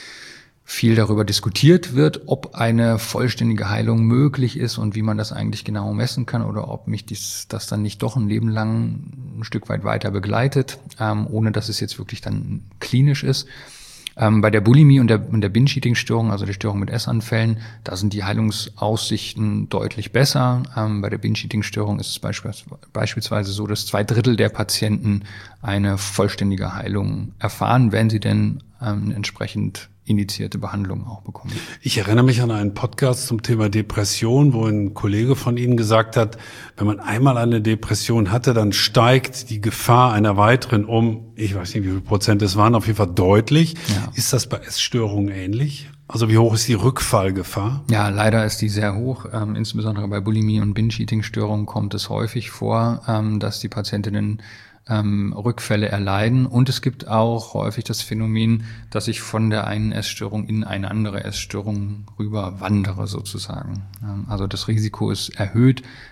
viel darüber diskutiert wird, ob eine vollständige Heilung möglich ist und wie man das eigentlich genau messen kann oder ob mich das dann nicht doch ein Leben lang ein Stück weit weiter begleitet, ohne dass es jetzt wirklich dann klinisch ist. Bei der Bulimie und der Binge-Eating-Störung, also der Störung mit Essanfällen, da sind die Heilungsaussichten deutlich besser. Bei der Binge-Eating-Störung ist es beispielsweise so, dass 2/3 der Patienten eine vollständige Heilung erfahren, wenn sie denn entsprechend initiierte Behandlung auch bekommen. Ich erinnere mich an einen Podcast zum Thema Depression, wo ein Kollege von Ihnen gesagt hat, wenn man einmal eine Depression hatte, dann steigt die Gefahr einer weiteren ich weiß nicht, wie viel Prozent es waren, auf jeden Fall deutlich. Ja. Ist das bei Essstörungen ähnlich? Also wie hoch ist die Rückfallgefahr? Ja, leider ist die sehr hoch. Insbesondere bei Bulimie und Binge-Eating-Störungen kommt es häufig vor, dass die Patientinnen Rückfälle erleiden. Und es gibt auch häufig das Phänomen, dass ich von der einen Essstörung in eine andere Essstörung rüber wandere sozusagen. Also das Risiko ist erhöht,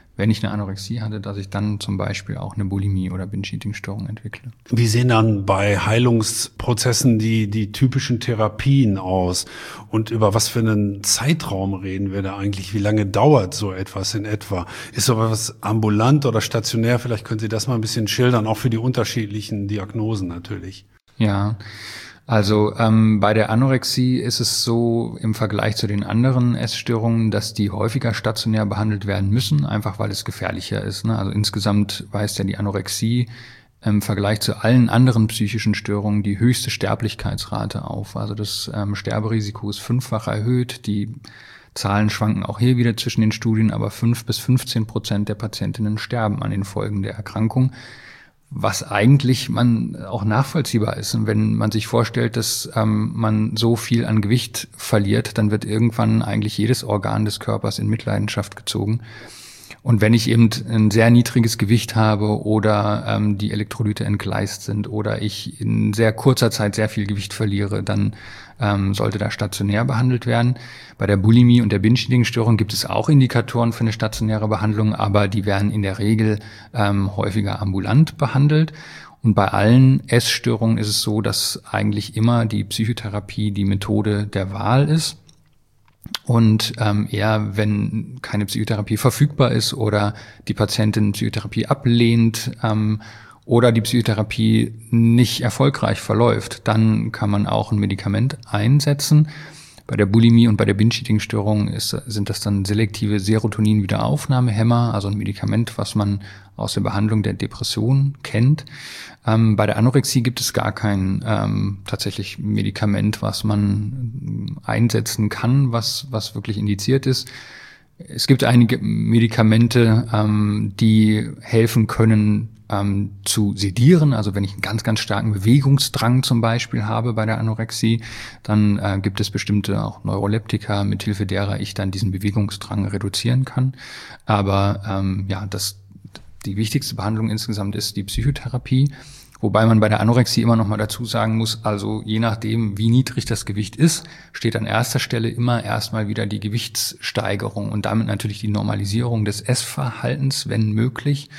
wenn ich eine Anorexie hatte, dass ich dann zum Beispiel auch eine Bulimie oder Binge-Eating-Störung entwickle. Wie sehen dann bei Heilungsprozessen die typischen Therapien aus? Und über was für einen Zeitraum reden wir da eigentlich? Wie lange dauert so etwas in etwa? Ist sowas ambulant oder stationär? Vielleicht können Sie das mal ein bisschen schildern, auch für die unterschiedlichen Diagnosen natürlich. Ja, also bei der Anorexie ist es so im Vergleich zu den anderen Essstörungen, dass die häufiger stationär behandelt werden müssen, einfach weil es gefährlicher ist. Ne? Also insgesamt weist ja die Anorexie im Vergleich zu allen anderen psychischen Störungen die höchste Sterblichkeitsrate auf. Also das Sterberisiko ist 5-fach erhöht. Die Zahlen schwanken auch hier wieder zwischen den Studien, aber 5-15% der Patientinnen sterben an den Folgen der Erkrankung. Was eigentlich man auch nachvollziehbar ist. Und wenn man sich vorstellt, dass man so viel an Gewicht verliert, dann wird irgendwann eigentlich jedes Organ des Körpers in Mitleidenschaft gezogen. Und wenn ich eben ein sehr niedriges Gewicht habe oder die Elektrolyte entgleist sind oder ich in sehr kurzer Zeit sehr viel Gewicht verliere, dann sollte da stationär behandelt werden. Bei der Bulimie und der Binge-Eating-Störung gibt es auch Indikatoren für eine stationäre Behandlung, aber die werden in der Regel häufiger ambulant behandelt. Und bei allen Essstörungen ist es so, dass eigentlich immer die Psychotherapie die Methode der Wahl ist. Und eher, wenn keine Psychotherapie verfügbar ist oder die Patientin Psychotherapie ablehnt oder die Psychotherapie nicht erfolgreich verläuft, dann kann man auch ein Medikament einsetzen. Bei der Bulimie und bei der Binge-Eating-Störung sind das dann selektive Serotonin-Wiederaufnahmehämmer, also ein Medikament, was man aus der Behandlung der Depression kennt. Bei der Anorexie gibt es gar kein tatsächlich Medikament, was man einsetzen kann, was wirklich indiziert ist. Es gibt einige Medikamente, die helfen können, zu sedieren. Also wenn ich einen ganz, ganz starken Bewegungsdrang zum Beispiel habe bei der Anorexie, dann gibt es bestimmte auch Neuroleptika, mithilfe derer ich dann diesen Bewegungsdrang reduzieren kann. Aber die wichtigste Behandlung insgesamt ist die Psychotherapie. Wobei man bei der Anorexie immer noch mal dazu sagen muss, also je nachdem, wie niedrig das Gewicht ist, steht an erster Stelle immer erstmal wieder die Gewichtssteigerung und damit natürlich die Normalisierung des Essverhaltens, wenn möglich.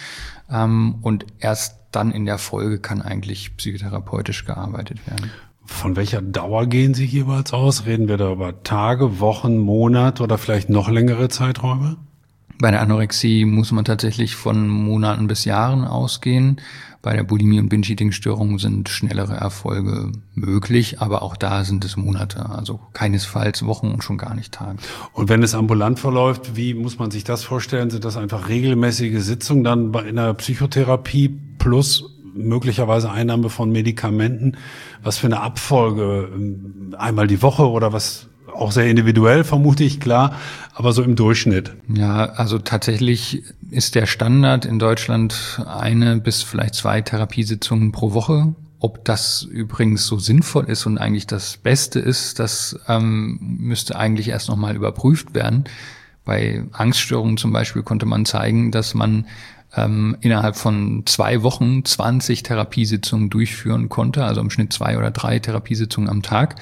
Und erst dann in der Folge kann eigentlich psychotherapeutisch gearbeitet werden. Von welcher Dauer gehen Sie jeweils aus? Reden wir da über Tage, Wochen, Monate oder vielleicht noch längere Zeiträume? Bei der Anorexie muss man tatsächlich von Monaten bis Jahren ausgehen. Bei der Bulimie und Binge-Eating-Störung sind schnellere Erfolge möglich, aber auch da sind es Monate, also keinesfalls Wochen und schon gar nicht Tage. Und wenn es ambulant verläuft, wie muss man sich das vorstellen? Sind das einfach regelmäßige Sitzungen dann in der Psychotherapie plus möglicherweise Einnahme von Medikamenten? Was für eine Abfolge? Einmal die Woche oder was? Auch sehr individuell, vermute ich, klar, aber so im Durchschnitt. Ja, also tatsächlich ist der Standard in Deutschland 1 bis vielleicht 2 Therapiesitzungen pro Woche. Ob das übrigens so sinnvoll ist und eigentlich das Beste ist, das müsste eigentlich erst nochmal überprüft werden. Bei Angststörungen zum Beispiel konnte man zeigen, dass man innerhalb von 2 Wochen 20 Therapiesitzungen durchführen konnte, also im Schnitt 2 oder 3 Therapiesitzungen am Tag.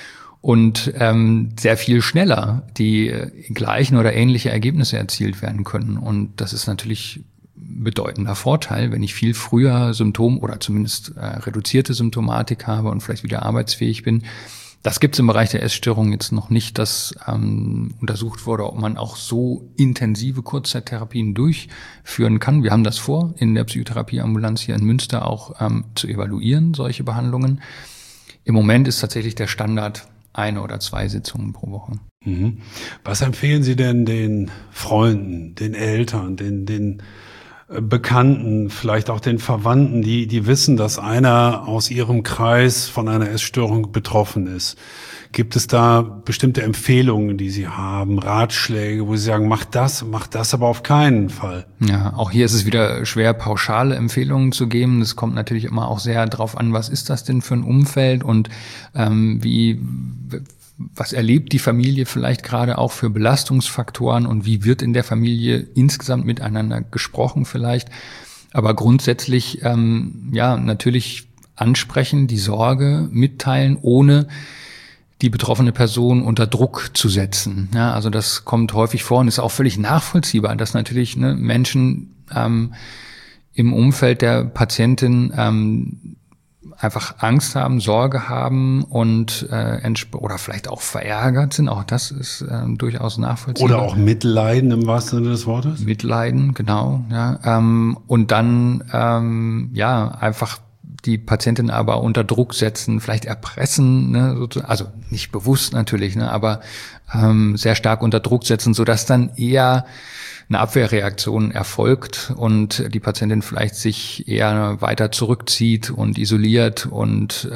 Und sehr viel schneller die gleichen oder ähnliche Ergebnisse erzielt werden können. Und das ist natürlich bedeutender Vorteil, wenn ich viel früher Symptom oder zumindest reduzierte Symptomatik habe und vielleicht wieder arbeitsfähig bin. Das gibt es im Bereich der Essstörung jetzt noch nicht, dass untersucht wurde, ob man auch so intensive Kurzzeittherapien durchführen kann. Wir haben das vor, in der Psychotherapieambulanz hier in Münster auch zu evaluieren, solche Behandlungen. Im Moment ist tatsächlich der Standard 1 oder 2 Sitzungen pro Woche. Mhm. Was empfehlen Sie denn den Freunden, den Eltern, den Bekannten, vielleicht auch den Verwandten, die wissen, dass einer aus ihrem Kreis von einer Essstörung betroffen ist? Gibt es da bestimmte Empfehlungen, die Sie haben, Ratschläge, wo Sie sagen, mach das aber auf keinen Fall? Ja, auch hier ist es wieder schwer, pauschale Empfehlungen zu geben. Das kommt natürlich immer auch sehr drauf an, was ist das denn für ein Umfeld und was erlebt die Familie vielleicht gerade auch für Belastungsfaktoren und wie wird in der Familie insgesamt miteinander gesprochen vielleicht. Aber grundsätzlich, natürlich ansprechen, die Sorge mitteilen, ohne die betroffene Person unter Druck zu setzen. Ja, also das kommt häufig vor und ist auch völlig nachvollziehbar, dass natürlich Menschen im Umfeld der Patientin einfach Angst haben, Sorge haben und oder vielleicht auch verärgert sind. Auch das ist durchaus nachvollziehbar. Oder auch Mitleiden im wahrsten Sinne des Wortes. Mitleiden, genau. Ja, und dann einfach die Patientin aber unter Druck setzen, vielleicht erpressen, ne, also nicht bewusst natürlich, ne, aber sehr stark unter Druck setzen, sodass dann eher eine Abwehrreaktion erfolgt und die Patientin vielleicht sich eher weiter zurückzieht und isoliert und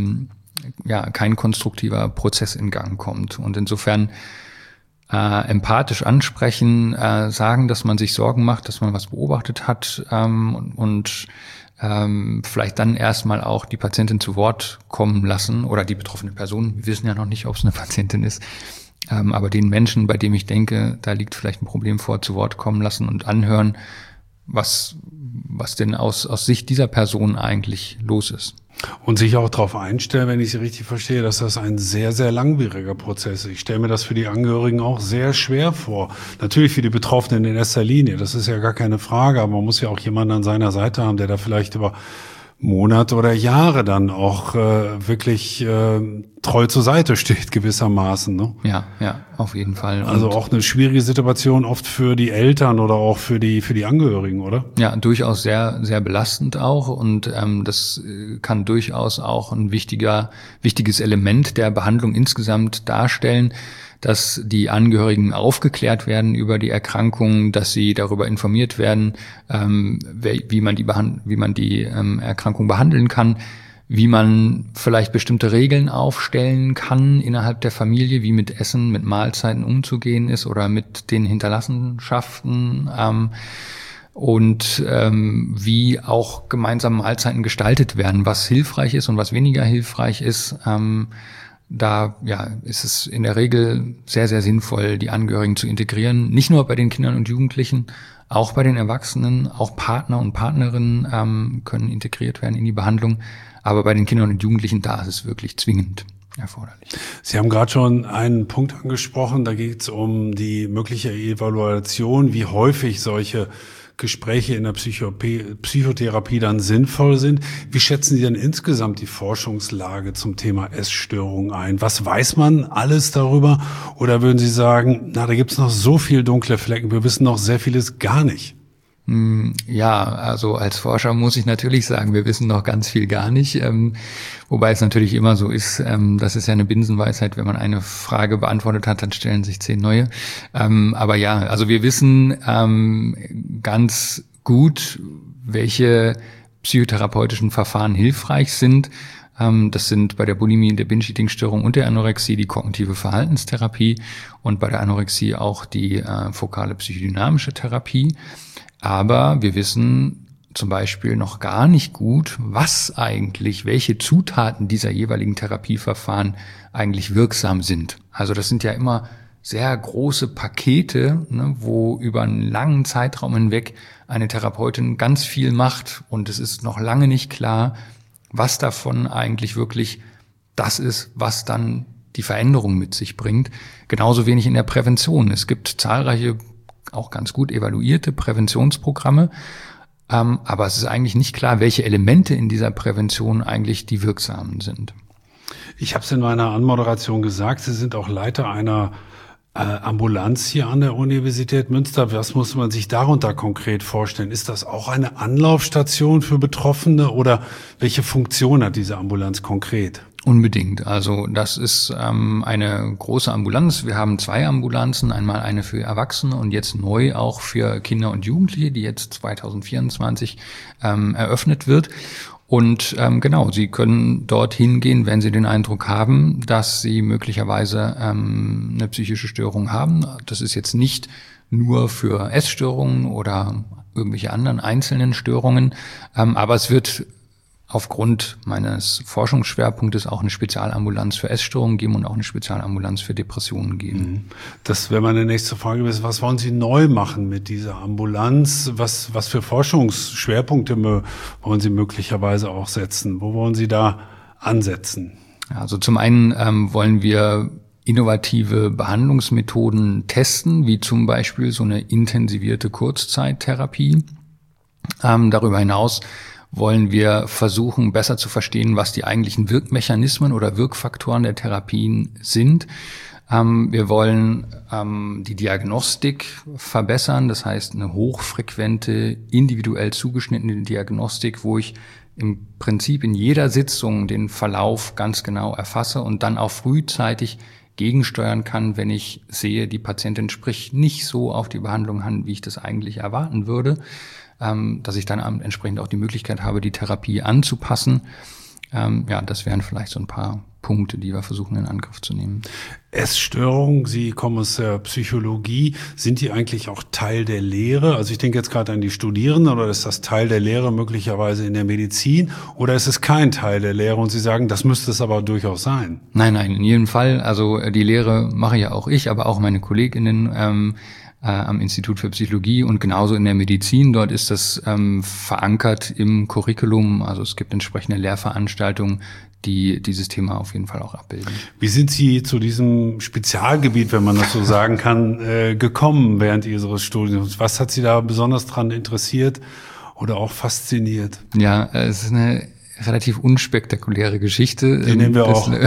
kein konstruktiver Prozess in Gang kommt. Und insofern empathisch ansprechen, sagen, dass man sich Sorgen macht, dass man was beobachtet hat und vielleicht dann erstmal auch die Patientin zu Wort kommen lassen oder die betroffene Person. Wir wissen ja noch nicht, ob es eine Patientin ist. Aber den Menschen, bei dem ich denke, da liegt vielleicht ein Problem vor, zu Wort kommen lassen und anhören, was denn aus Sicht dieser Person eigentlich los ist. Und sich auch darauf einstellen, wenn ich Sie richtig verstehe, dass das ein sehr, sehr langwieriger Prozess ist. Ich stelle mir das für die Angehörigen auch sehr schwer vor. Natürlich für die Betroffenen in erster Linie, das ist ja gar keine Frage, aber man muss ja auch jemanden an seiner Seite haben, der da vielleicht über Monate oder Jahre dann auch wirklich treu zur Seite steht gewissermaßen. Ne? Ja, auf jeden Fall. Also auch eine schwierige Situation oft für die Eltern oder auch für die Angehörigen, oder? Ja, durchaus sehr, sehr belastend auch und das kann durchaus auch ein wichtiges Element der Behandlung insgesamt darstellen, dass die Angehörigen aufgeklärt werden über die Erkrankung, dass sie darüber informiert werden, wie man die Erkrankung behandeln kann, wie man vielleicht bestimmte Regeln aufstellen kann innerhalb der Familie, wie mit Essen, mit Mahlzeiten umzugehen ist oder mit den Hinterlassenschaften und wie auch gemeinsam Mahlzeiten gestaltet werden, was hilfreich ist und was weniger hilfreich ist. Da ist es in der Regel sehr, sehr sinnvoll, die Angehörigen zu integrieren. Nicht nur bei den Kindern und Jugendlichen, auch bei den Erwachsenen, auch Partner und Partnerinnen können integriert werden in die Behandlung. Aber bei den Kindern und Jugendlichen, da ist es wirklich zwingend erforderlich. Sie haben gerade schon einen Punkt angesprochen, da geht es um die mögliche Evaluation, wie häufig solche Gespräche in der Psychotherapie dann sinnvoll sind. Wie schätzen Sie denn insgesamt die Forschungslage zum Thema Essstörungen ein? Was weiß man alles darüber? Oder würden Sie sagen, da gibt es noch so viel dunkle Flecken, wir wissen noch sehr vieles gar nicht? Ja, also als Forscher muss ich natürlich sagen, wir wissen noch ganz viel gar nicht, wobei es natürlich immer so ist, das ist ja eine Binsenweisheit, wenn man eine Frage beantwortet hat, dann stellen sich 10 neue. Aber ja, also wir wissen ganz gut, welche psychotherapeutischen Verfahren hilfreich sind. Das sind bei der Bulimie, der Binge-Eating-Störung und der Anorexie die kognitive Verhaltenstherapie und bei der Anorexie auch die fokale psychodynamische Therapie. Aber wir wissen zum Beispiel noch gar nicht gut, welche Zutaten dieser jeweiligen Therapieverfahren eigentlich wirksam sind. Also das sind ja immer sehr große Pakete, ne, wo über einen langen Zeitraum hinweg eine Therapeutin ganz viel macht und es ist noch lange nicht klar, was davon eigentlich wirklich das ist, was dann die Veränderung mit sich bringt. Genauso wenig in der Prävention. Es gibt zahlreiche auch ganz gut evaluierte Präventionsprogramme, aber es ist eigentlich nicht klar, welche Elemente in dieser Prävention eigentlich die wirksamen sind. Ich habe es in meiner Anmoderation gesagt, Sie sind auch Leiter einer Ambulanz hier an der Universität Münster. Was muss man sich darunter konkret vorstellen? Ist das auch eine Anlaufstation für Betroffene oder welche Funktion hat diese Ambulanz konkret? Unbedingt. Also das ist eine große Ambulanz. Wir haben 2 Ambulanzen, einmal eine für Erwachsene und jetzt neu auch für Kinder und Jugendliche, die jetzt 2024 eröffnet wird. Und Sie können dorthin gehen, wenn Sie den Eindruck haben, dass Sie möglicherweise eine psychische Störung haben. Das ist jetzt nicht nur für Essstörungen oder irgendwelche anderen einzelnen Störungen, aber es wird aufgrund meines Forschungsschwerpunktes auch eine Spezialambulanz für Essstörungen geben und auch eine Spezialambulanz für Depressionen geben. Das wäre meine nächste Frage gewesen. Was wollen Sie neu machen mit dieser Ambulanz? Was für Forschungsschwerpunkte wollen Sie möglicherweise auch setzen? Wo wollen Sie da ansetzen? Also zum einen wollen wir innovative Behandlungsmethoden testen, wie zum Beispiel so eine intensivierte Kurzzeittherapie. Darüber hinaus wollen wir versuchen, besser zu verstehen, was die eigentlichen Wirkmechanismen oder Wirkfaktoren der Therapien sind. Wir wollen die Diagnostik verbessern, das heißt eine hochfrequente, individuell zugeschnittene Diagnostik, wo ich im Prinzip in jeder Sitzung den Verlauf ganz genau erfasse und dann auch frühzeitig gegensteuern kann, wenn ich sehe, die Patientin spricht nicht so auf die Behandlung an, wie ich das eigentlich erwarten würde, dass ich dann entsprechend auch die Möglichkeit habe, die Therapie anzupassen. Das wären vielleicht so ein paar Punkte, die wir versuchen in Angriff zu nehmen. Essstörungen, Sie kommen aus der Psychologie, sind die eigentlich auch Teil der Lehre? Also ich denke jetzt gerade an die Studierenden, oder ist das Teil der Lehre möglicherweise in der Medizin, oder ist es kein Teil der Lehre und Sie sagen, das müsste es aber durchaus sein? Nein, in jedem Fall. Also die Lehre mache ja auch ich, aber auch meine KollegInnen am Institut für Psychologie und genauso in der Medizin. Dort ist das verankert im Curriculum. Also es gibt entsprechende Lehrveranstaltungen, die dieses Thema auf jeden Fall auch abbilden. Wie sind Sie zu diesem Spezialgebiet, wenn man das so sagen kann, gekommen während Ihres Studiums? Was hat Sie da besonders dran interessiert oder auch fasziniert? Ja, es ist eine relativ unspektakuläre Geschichte. Die nehmen wir auch.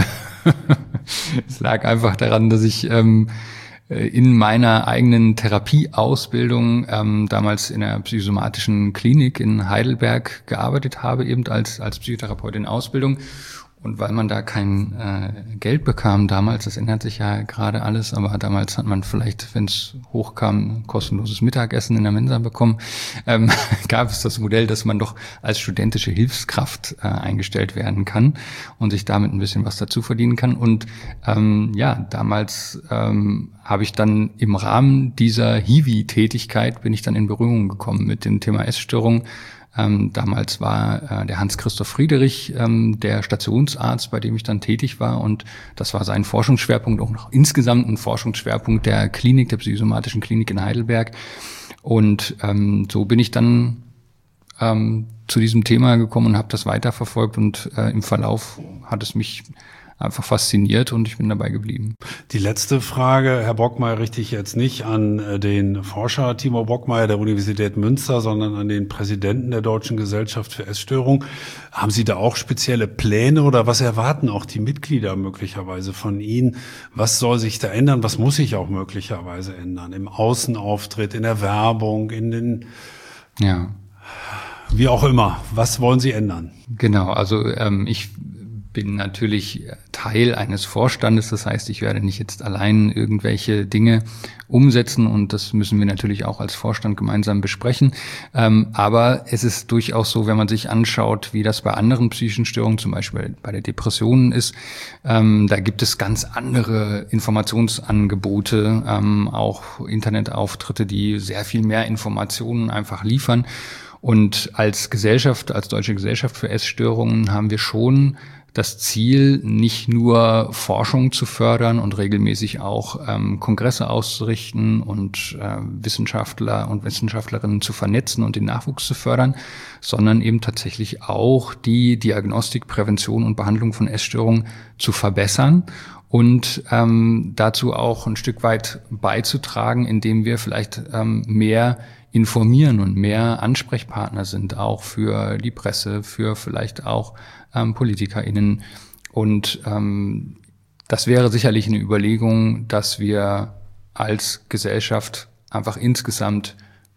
Es lag einfach daran, dass ich in meiner eigenen Therapieausbildung damals in der psychosomatischen Klinik in Heidelberg gearbeitet habe, eben als Psychotherapeut in Ausbildung. Und weil man da kein Geld bekam damals, das ändert sich ja gerade alles, aber damals hat man vielleicht, wenn es hochkam, kostenloses Mittagessen in der Mensa bekommen, gab es das Modell, dass man doch als studentische Hilfskraft eingestellt werden kann und sich damit ein bisschen was dazu verdienen kann. Und damals habe ich dann im Rahmen dieser Hiwi-Tätigkeit bin ich dann in Berührung gekommen mit dem Thema Essstörung. Damals war der Hans-Christoph Friedrich der Stationsarzt, bei dem ich dann tätig war, und das war sein Forschungsschwerpunkt, auch noch insgesamt ein Forschungsschwerpunkt der Klinik, der psychosomatischen Klinik in Heidelberg. Und so bin ich dann zu diesem Thema gekommen und habe das weiterverfolgt, und im Verlauf hat es mich einfach fasziniert und ich bin dabei geblieben. Die letzte Frage, Herr Brockmeier, richte ich jetzt nicht an den Forscher Timo Brockmeier der Universität Münster, sondern an den Präsidenten der Deutschen Gesellschaft für Essstörung. Haben Sie da auch spezielle Pläne oder was erwarten auch die Mitglieder möglicherweise von Ihnen? Was soll sich da ändern? Was muss sich auch möglicherweise ändern? Im Außenauftritt, in der Werbung, in den... Ja. Wie auch immer. Was wollen Sie ändern? Genau, also ich bin natürlich Teil eines Vorstandes, das heißt, ich werde nicht jetzt allein irgendwelche Dinge umsetzen, und das müssen wir natürlich auch als Vorstand gemeinsam besprechen. Aber es ist durchaus so, wenn man sich anschaut, wie das bei anderen psychischen Störungen, zum Beispiel bei der Depression ist, da gibt es ganz andere Informationsangebote, auch Internetauftritte, die sehr viel mehr Informationen einfach liefern. Und als Gesellschaft, als Deutsche Gesellschaft für Essstörungen haben wir schon das Ziel, nicht nur Forschung zu fördern und regelmäßig auch Kongresse auszurichten und Wissenschaftler und Wissenschaftlerinnen zu vernetzen und den Nachwuchs zu fördern, sondern eben tatsächlich auch die Diagnostik, Prävention und Behandlung von Essstörungen zu verbessern und dazu auch ein Stück weit beizutragen, indem wir vielleicht mehr informieren und mehr Ansprechpartner sind, auch für die Presse, für vielleicht auch PolitikerInnen. Und das wäre sicherlich eine Überlegung, dass wir als Gesellschaft einfach insgesamt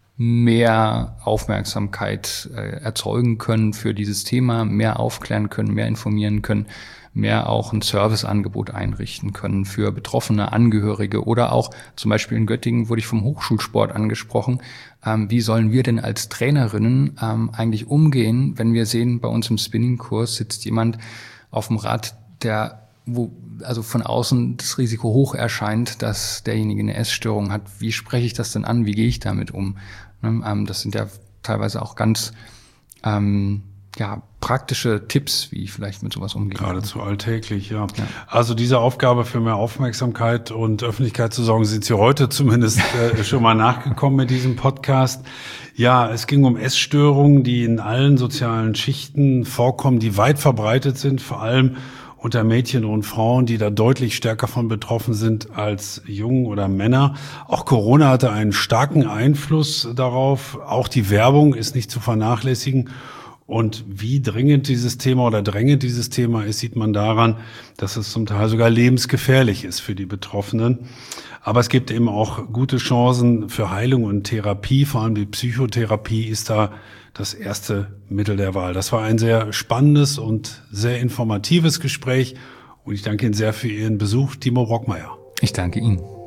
mehr Aufmerksamkeit erzeugen können für dieses Thema, mehr aufklären können, mehr informieren können, mehr auch ein Serviceangebot einrichten können für betroffene Angehörige. Oder auch zum Beispiel in Göttingen wurde ich vom Hochschulsport angesprochen. Wie sollen wir denn als Trainerinnen eigentlich umgehen, wenn wir sehen, bei uns im Spinning-Kurs sitzt jemand auf dem Rad, wo also von außen das Risiko hoch erscheint, dass derjenige eine Essstörung hat. Wie spreche ich das denn an? Wie gehe ich damit um? Das sind ja teilweise auch ganz praktische Tipps, wie ich vielleicht mit sowas umgehe. Geradezu alltäglich, ja. Also diese Aufgabe für mehr Aufmerksamkeit und Öffentlichkeit zu sorgen, sind Sie heute zumindest schon mal nachgekommen mit diesem Podcast. Ja, es ging um Essstörungen, die in allen sozialen Schichten vorkommen, die weit verbreitet sind, vor allem unter Mädchen und Frauen, die da deutlich stärker von betroffen sind als Jungen oder Männer. Auch Corona hatte einen starken Einfluss darauf. Auch die Werbung ist nicht zu vernachlässigen. Und wie dringend dieses Thema oder drängend dieses Thema ist, sieht man daran, dass es zum Teil sogar lebensgefährlich ist für die Betroffenen. Aber es gibt eben auch gute Chancen für Heilung und Therapie. Vor allem die Psychotherapie ist da das erste Mittel der Wahl. Das war ein sehr spannendes und sehr informatives Gespräch. Und ich danke Ihnen sehr für Ihren Besuch, Timo Brockmeier. Ich danke Ihnen.